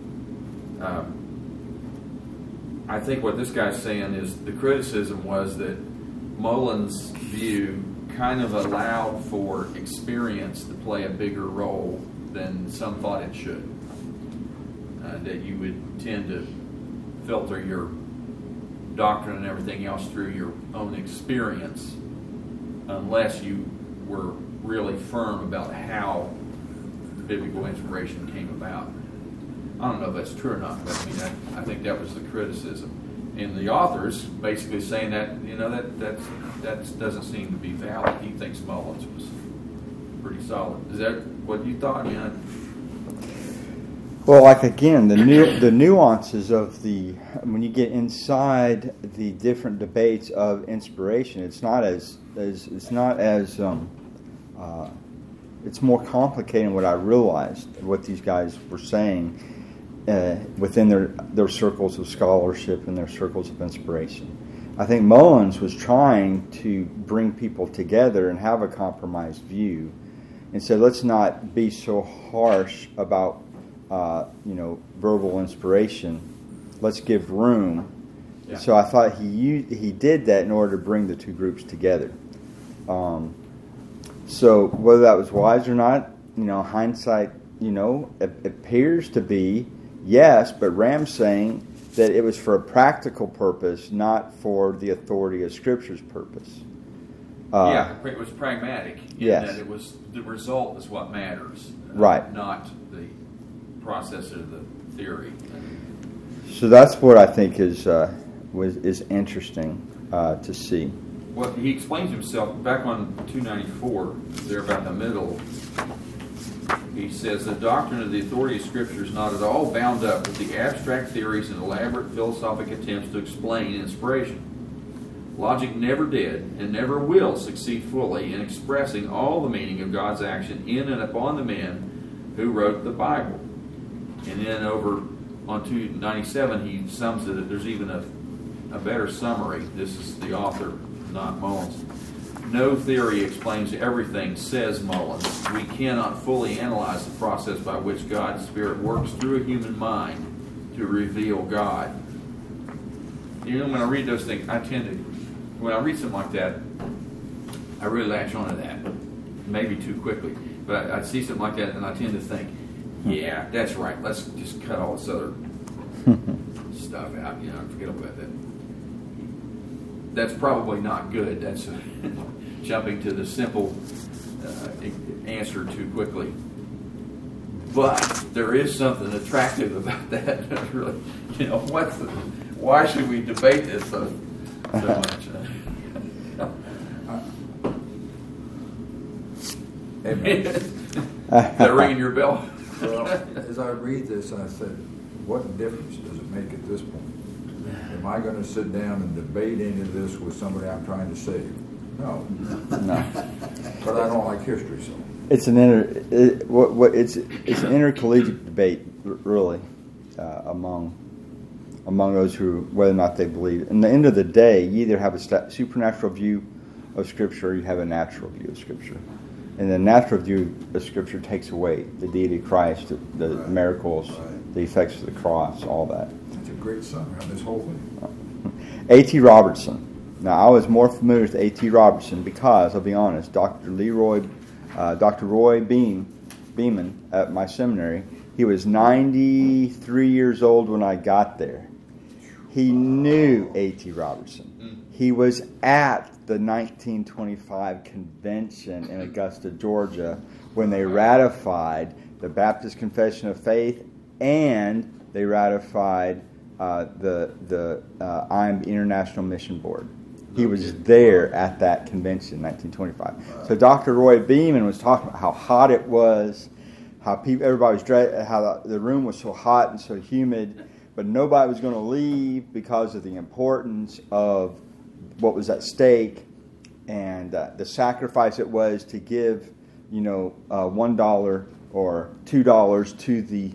I think what this guy's saying is the criticism was that Mullins' view kind of allowed for experience to play a bigger role than some thought it should. That you would tend to filter your doctrine and everything else through your own experience unless you were really firm about how biblical inspiration came about. I don't know if that's true or not, but I think that was the criticism. And the author's basically saying that that doesn't seem to be valid. He thinks Mullins was pretty solid. Is that what you thought? Well, again, the nuances of when you get inside the different debates of inspiration, it's more complicated than what I realized. What these guys were saying within their circles of scholarship and their circles of inspiration. I think Mullins was trying to bring people together and have a compromised view, and so let's not be so harsh about verbal inspiration. Let's give room. Yeah. So I thought he did that in order to bring the two groups together. So whether that was wise or not, hindsight, it appears to be yes, but Ramm's saying that it was for a practical purpose, not for the authority of Scripture's purpose. It was pragmatic. Yes. That it was the result is what matters. Right. Not the process of the theory. So that's what I think is interesting to see. Well, he explains himself back on 294, there about the middle. He says the doctrine of the authority of Scripture is not at all bound up with the abstract theories and elaborate philosophic attempts to explain inspiration. Logic never did and never will succeed fully in expressing all the meaning of God's action in and upon the men who wrote the Bible. And then over on 297, he sums it that there's even a a better summary. This is the author, not Mullins. No theory explains everything, says Mullins. We cannot fully analyze the process by which God's Spirit works through a human mind to reveal God. You know, when I read those things, when I read something like that, I really latch onto that, maybe too quickly. But I see something like that, and I tend to think, yeah, that's right. Let's just cut all this other stuff out, and forget about that. That's probably not good. That's jumping to the simple answer too quickly. But there is something attractive about that. Really, why should we debate this so much? Is that ringing your bell? Well, as I read this, I said, what difference does it make at this point? Am I going to sit down and debate any of this with somebody I'm trying to save? No. But I don't like history, so. It's an intercollegiate debate, really, among those who, whether or not they believe. In the end of the day, you either have a supernatural view of Scripture or you have a natural view of Scripture. And the natural view of Scripture takes away the deity of Christ, the miracles, the effects of the cross, all that. That's a great summary on this whole thing. A.T. Robertson. Now, I was more familiar with A.T. Robertson because, I'll be honest, Dr. Roy Beeman at my seminary, he was 93 years old when I got there. He knew A.T. Robertson. He was at the 1925 convention in Augusta, Georgia, when they ratified the Baptist Confession of Faith and they ratified the IMB International Mission Board. He was there at that convention in 1925. So Dr. Roy Beeman was talking about how hot it was, how everybody was how the room was so hot and so humid, but nobody was going to leave because of the importance of what was at stake and the sacrifice it was to give, $1 or $2 to the,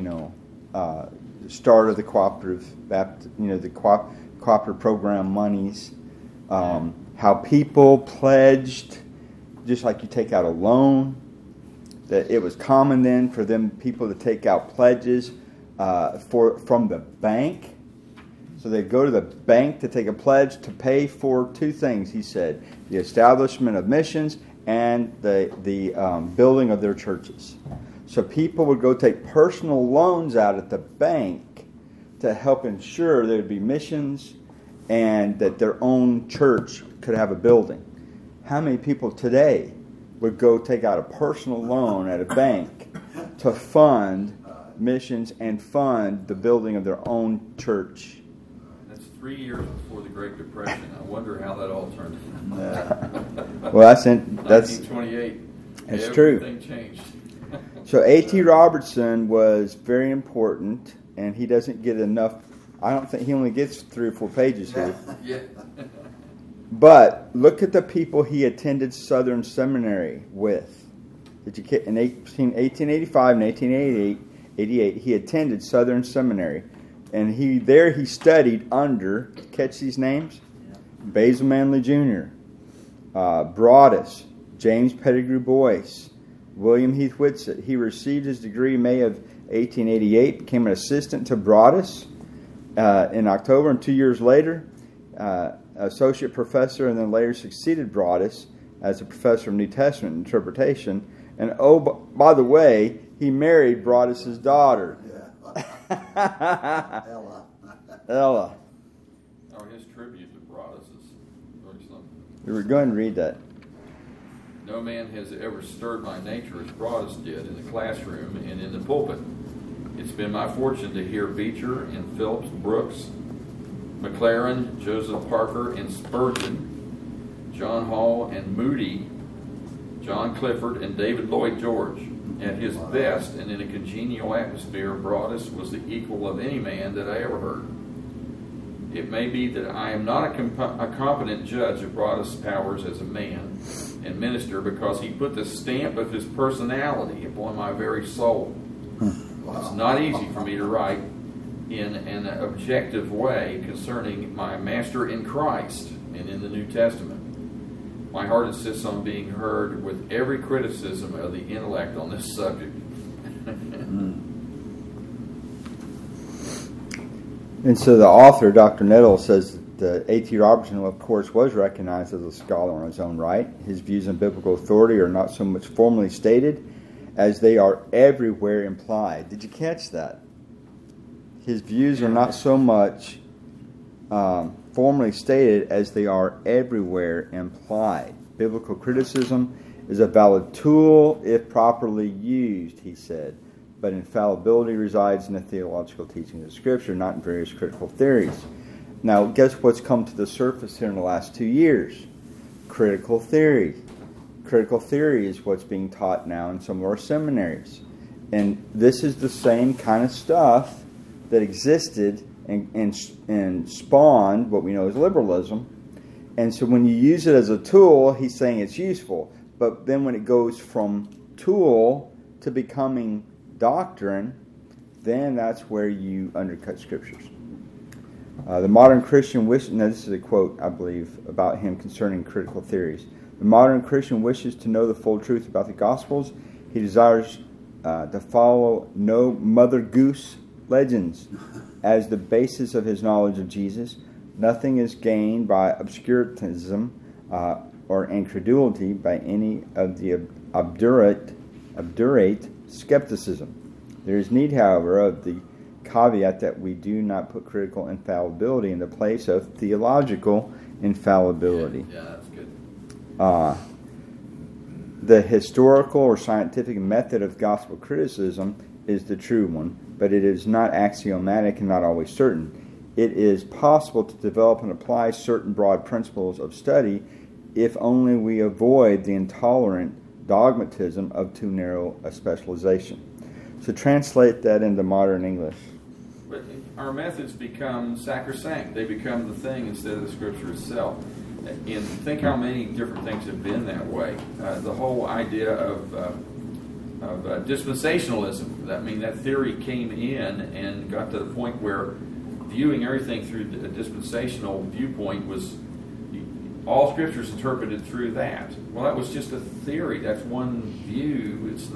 start of the cooperative, the cooperative program monies. How people pledged, just like you take out a loan, that it was common then for people to take out pledges from the bank. So they'd go to the bank to take a pledge to pay for two things, he said: the establishment of missions and the building of their churches. So people would go take personal loans out at the bank to help ensure there would be missions and that their own church could have a building. How many people today would go take out a personal loan at a bank to fund missions and fund the building of their own church? That's 3 years before the Great Depression. I wonder how that all turned out. Well, that's 1928. It's true. Everything changed. So A.T. Robertson was very important, and he doesn't get enough. I don't think he only gets 3 or 4 pages here. Yeah. But look at the people he attended Southern Seminary with. In 1885 and 1888, he attended Southern Seminary. And he studied under, catch these names? Basil Manley Jr., Broadus, James Pettigrew Boyce, William Heath Whitsitt. He received his degree in May of 1888, became an assistant to Broadus in October, and 2 years later, associate professor, and then later succeeded Broadus as a professor of New Testament interpretation. And by the way, he married Broadus's daughter. Ella. Oh, his tribute to Broadus is very something. We were going to read that. No man has ever stirred my nature as Broadus did in the classroom and in the pulpit. It's been my fortune to hear Beecher and Phillips Brooks, McLaren, Joseph Parker, and Spurgeon, John Hall and Moody, John Clifford, and David Lloyd George. At his best and in a congenial atmosphere, Broadus was the equal of any man that I ever heard. It may be that I am not a competent judge of Broadus' powers as a man and minister because he put the stamp of his personality upon my very soul. It's not easy for me to write, in an objective way concerning my master in Christ and in the New Testament. My heart insists on being heard with every criticism of the intellect on this subject. And so the author, Dr. Nettle, says that A.T. Robertson, of course, was recognized as a scholar on his own right. His views on biblical authority are not so much formally stated as they are everywhere implied. Did you catch that? His views are not so much formally stated as they are everywhere implied. Biblical criticism is a valid tool if properly used, he said, but infallibility resides in the theological teaching of Scripture, not in various critical theories. Now, guess what's come to the surface here in the last 2 years? Critical theory. Critical theory is what's being taught now in some of our seminaries. And this is the same kind of stuff that existed and spawned what we know as liberalism. And so when you use it as a tool, he's saying it's useful. But then when it goes from tool to becoming doctrine, then that's where you undercut Scriptures. The modern Christian wishes, now this is a quote, I believe, about him concerning critical theories. The modern Christian wishes to know the full truth about the Gospels. He desires to follow no Mother Goose legends as the basis of his knowledge of Jesus. Nothing is gained by obscurantism or incredulity by any of the obdurate skepticism. There is need, however, of the caveat that we do not put critical infallibility in the place of theological infallibility. Yeah, that's good. The historical or scientific method of gospel criticism is the true one, but it is not axiomatic and not always certain. It is possible to develop and apply certain broad principles of study if only we avoid the intolerant dogmatism of too narrow a specialization. So translate that into modern English. But our methods become sacrosanct. They become the thing instead of the Scripture itself. And think how many different things have been that way. The whole idea of dispensationalism. That theory came in and got to the point where viewing everything through a dispensational viewpoint was all Scripture's interpreted through that. Well, that was just a theory. That's one view. It's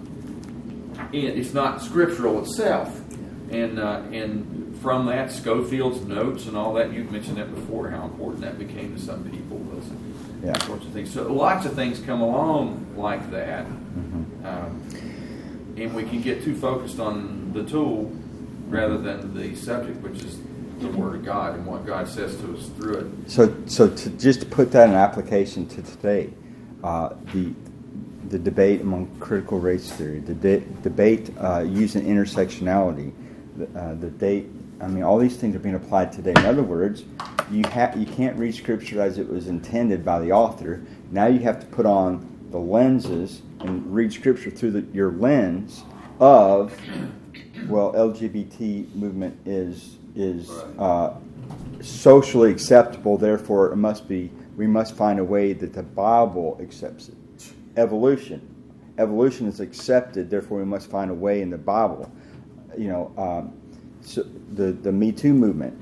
not scriptural itself. And from that, Schofield's notes and all that, you've mentioned that before, how important that became to some people, those sorts of things. So lots of things come along like that. And we can get too focused on the tool rather than the subject, which is the Word of God and what God says to us through it. So to just put that in application to today, the debate among critical race theory, the debate using intersectionality, all these things are being applied today. In other words, you can't read Scripture as it was intended by the author. Now you have to put on the lenses and read Scripture through your lens of, LGBT movement is socially acceptable, therefore we must find a way that the Bible accepts it. Evolution is accepted, therefore we must find a way in the Bible. So the Me Too movement,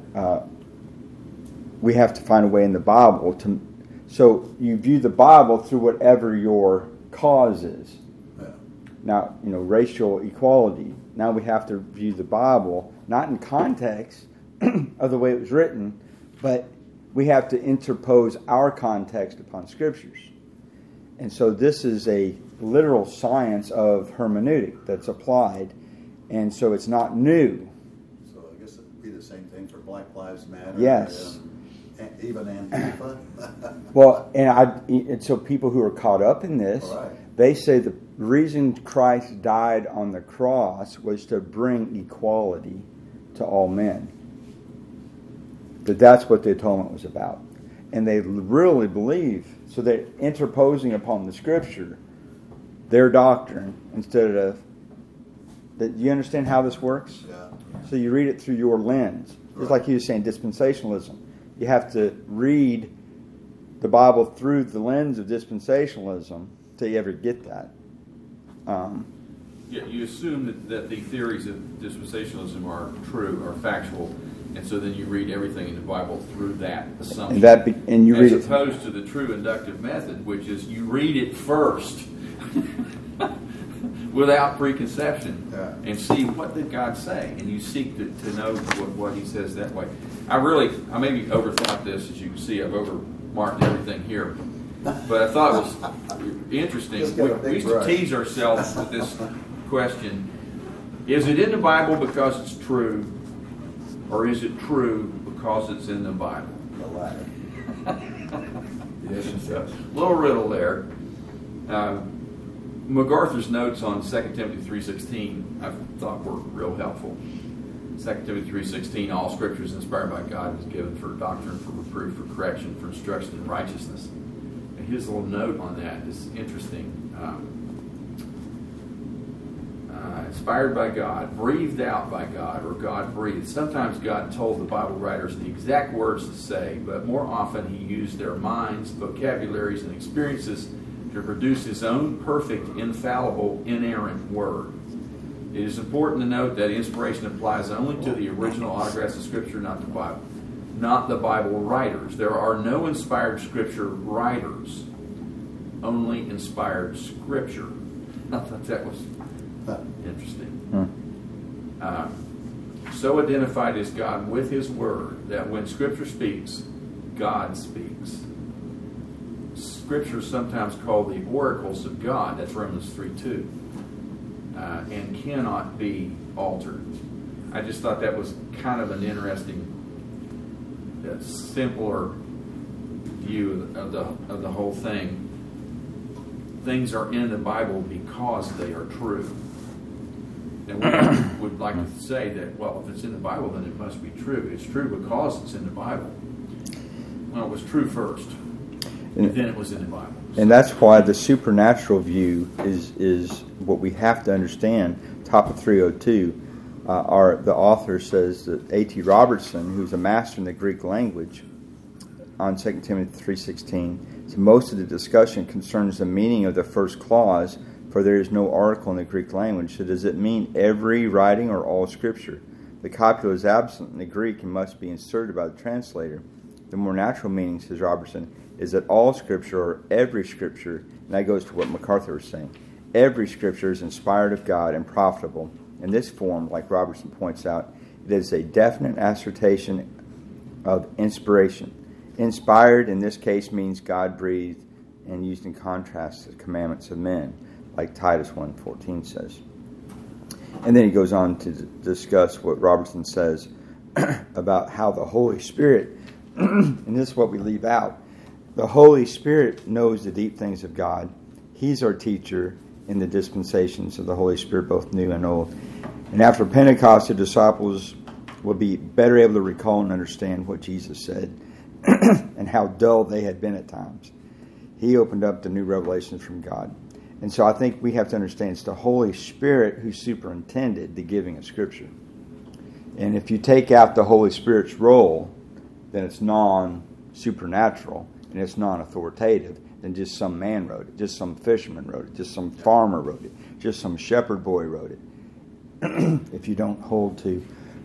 we have to find a way in the Bible so you view the Bible through whatever your cause is. Yeah. Now, racial equality. Now we have to view the Bible not in context of the way it was written, but we have to interpose our context upon Scriptures. And so this is a literal science of hermeneutic that's applied, and so it's not new. So I guess it would be the same thing for Black Lives Matter. Yes. And even Antifa. Well, and so people who are caught up in this, right. They say the reason Christ died on the cross was to bring equality to all men. That's what the atonement was about. And they really believe, so they're interposing upon the Scripture their doctrine instead of... Do you understand how this works? Yeah. So you read it through your lens. Just like you were saying, dispensationalism. You have to read the Bible through the lens of dispensationalism till you ever get that. you assume that the theories of dispensationalism are true, are factual, and so then you read everything in the Bible through that assumption. And you read as opposed to the true inductive method, which is you read it first without preconception and see what did God say, and you seek to know what He says that way. I maybe overthought this, as you can see. I've overmarked everything here. But I thought it was interesting. We used to tease ourselves with this question. Is it in the Bible because it's true, or is it true because it's in the Bible? The latter. Yes, it's a little riddle there. MacArthur's notes on 2 Timothy 3:16 I thought were real helpful. 2 Timothy 3:16, all Scripture is inspired by God and is given for doctrine, for reproof, for correction, for instruction in righteousness. And his little note on that is interesting. Inspired by God, breathed out by God, or God breathed. Sometimes God told the Bible writers the exact words to say, but more often He used their minds, vocabularies, and experiences to produce His own perfect, infallible, inerrant word. It is important to note that inspiration applies only to the original autographs of Scripture, not the Bible. Not the Bible writers. There are no inspired Scripture writers, only inspired Scripture. I thought that was interesting. So identified is God with His Word that when Scripture speaks, God speaks. Scripture is sometimes called the oracles of God. That's Romans 3:2. And cannot be altered. I just thought that was kind of an interesting, simpler view of the whole thing. Things are in the Bible because they are true. And we would like to say that, well, if it's in the Bible, then it must be true. It's true because it's in the Bible. Well, it was true first, and then it was in the Bible. And that's why the supernatural view is what we have to understand. Top of 302, the author says that A.T. Robertson, who's a master in the Greek language, on 2 Timothy 3:16, so most of the discussion concerns the meaning of the first clause, for there is no article in the Greek language. So does it mean every writing or all Scripture? The copula is absent in the Greek and must be inserted by the translator. The more natural meaning, says Robertson, is that all Scripture or every Scripture, and that goes to what MacArthur was saying, every Scripture is inspired of God and profitable. In this form, like Robertson points out, it is a definite assertion of inspiration. Inspired in this case means God breathed and used in contrast to the commandments of men, like Titus 1:14 says. And then he goes on to discuss what Robertson says about how the Holy Spirit, and this is what we leave out, the Holy Spirit knows the deep things of God. He's our teacher in the dispensations of the Holy Spirit, both new and old. And after Pentecost, the disciples will be better able to recall and understand what Jesus said and how dull they had been at times. He opened up the new revelations from God. And so I think we have to understand it's the Holy Spirit who superintended the giving of Scripture. And if you take out the Holy Spirit's role, then it's non-supernatural and it's non-authoritative. Then just some man wrote it, just some fisherman wrote it, just some farmer wrote it, just some shepherd boy wrote it. If you don't hold to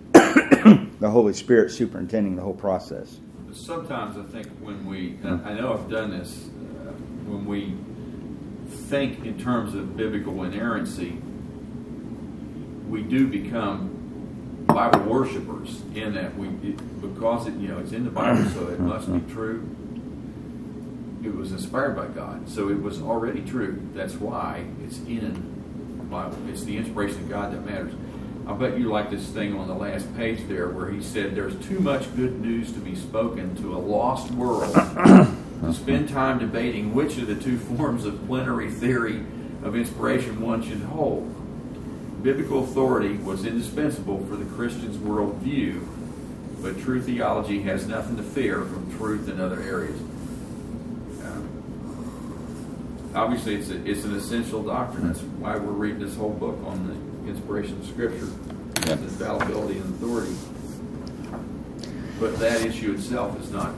the Holy Spirit superintending the whole process. Sometimes I think when we, and I know I've done this, when we think in terms of biblical inerrancy, we do become Bible worshipers in that because it's in the Bible, so it must be true. It was inspired by God, so it was already true. That's why it's in the Bible. It's the inspiration of God that matters. I bet you like this thing on the last page there where he said there's too much good news to be spoken to a lost world to spend time debating which of the two forms of plenary theory of inspiration one should hold. Biblical authority was indispensable for the Christian's worldview, but true theology has nothing to fear from truth in other areas. Obviously, it's an essential doctrine. That's why we're reading this whole book on the inspiration of Scripture, the infallibility and authority. But that issue itself is not.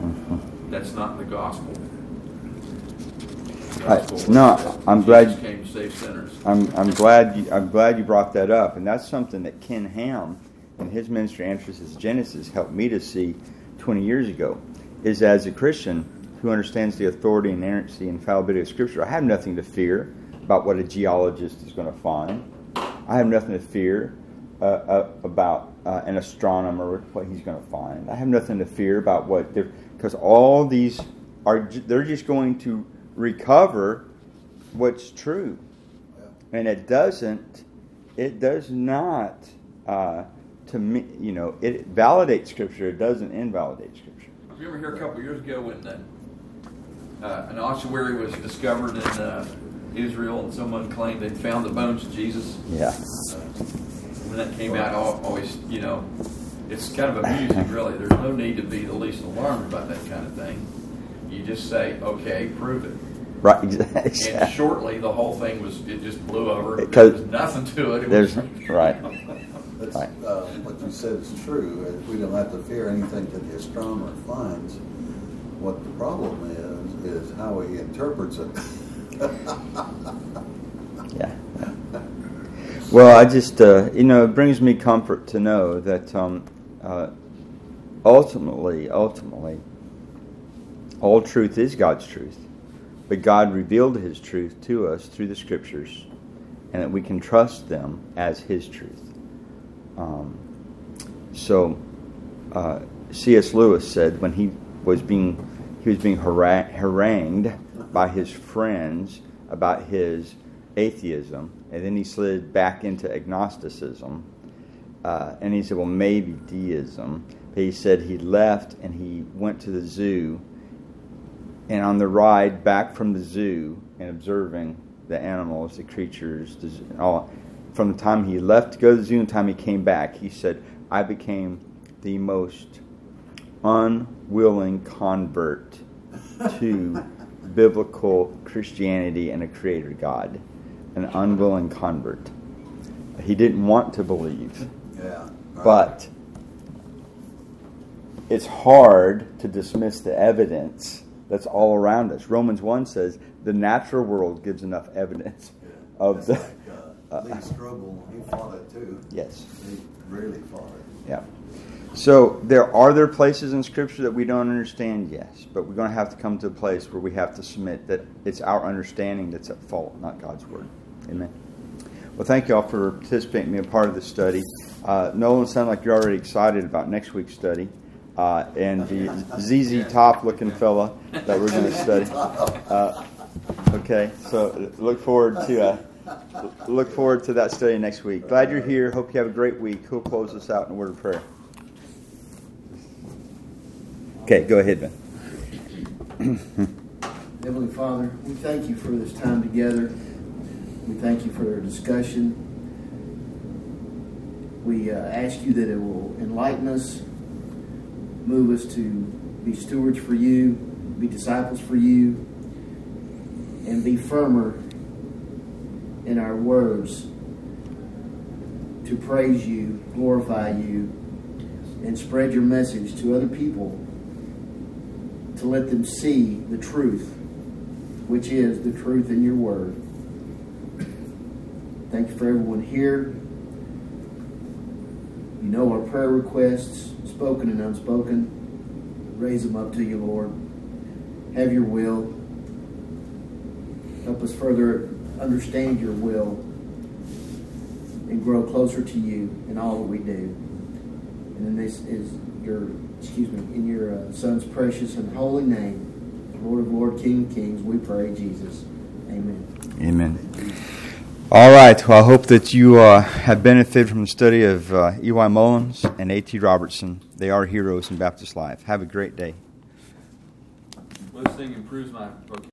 That's not the gospel. I'm glad. Jesus came to save sinners. I'm glad you brought that up, and that's something that Ken Ham in his ministry Emphasis Genesis helped me to see 20 years ago. Is as a Christian who understands the authority, inerrancy, and infallibility of Scripture, I have nothing to fear about what a geologist is going to find. I have nothing to fear about an astronomer, what he's going to find. I have nothing to fear about because all these they're just going to recover what's true, and it does not. To me, it validates Scripture. It doesn't invalidate Scripture. You remember here a couple of years ago when an ossuary was discovered in Israel, and someone claimed they'd found the bones of Jesus? Yeah. When that came out, always, it's kind of amusing, really. There's no need to be the least alarmed about that kind of thing. You just say, okay, prove it. Right, exactly. And shortly, the whole thing it just blew over. There was nothing to it. Right. Right. What you said is true. We don't have to fear anything that the astronomer finds. What the problem is how he interprets it. Yeah. Well, I just, it brings me comfort to know that ultimately, all truth is God's truth. But God revealed His truth to us through the Scriptures, and that we can trust them as His truth. C.S. Lewis said when he was being harangued by his friends about his atheism, and then he slid back into agnosticism, and he said, well, maybe deism. But he said he left and he went to the zoo, and on the ride back from the zoo and observing the animals, the creatures, from the time he left to go to the zoo and the time he came back, he said, I became the most unwilling convert to biblical Christianity and a creator God. An unwilling convert. He didn't want to believe. Yeah. Right. But it's hard to dismiss the evidence that's all around us. Romans 1 says the natural world gives enough evidence of the... Lee Strobel, he fought it too. Yes. He really fought it. Yeah. So are there places in Scripture that we don't understand? Yes. But we're going to have to come to a place where we have to submit that it's our understanding that's at fault, not God's Word. Amen. Well, thank you all for participating and being a part of this study. Nolan, sounds like you're already excited about next week's study. And the ZZ Top looking fella that we're going to study. Okay, so look forward to that study next week. Glad you're here. Hope you have a great week. Who'll close us out in a word of prayer? Okay, go ahead, Ben. Heavenly Father, we thank you for this time together. We thank you for our discussion. We ask you that it will enlighten us, move us to be stewards for you, be disciples for you, and be firmer in our words to praise you, glorify you, and spread your message to other people to let them see the truth, which is the truth in your word. Thank you for everyone here. You know our prayer requests, spoken and unspoken. Raise them up to you, Lord. Have your will. Help us further understand your will and grow closer to you in all that we do. And then this is in your Son's precious and holy name, Lord of Lords, King of Kings, we pray, Jesus. Amen. Amen. All right. Well, I hope that you have benefited from the study of E.Y. Mullins and A.T. Robertson. They are heroes in Baptist life. Have a great day. Listening improves my vocabulary.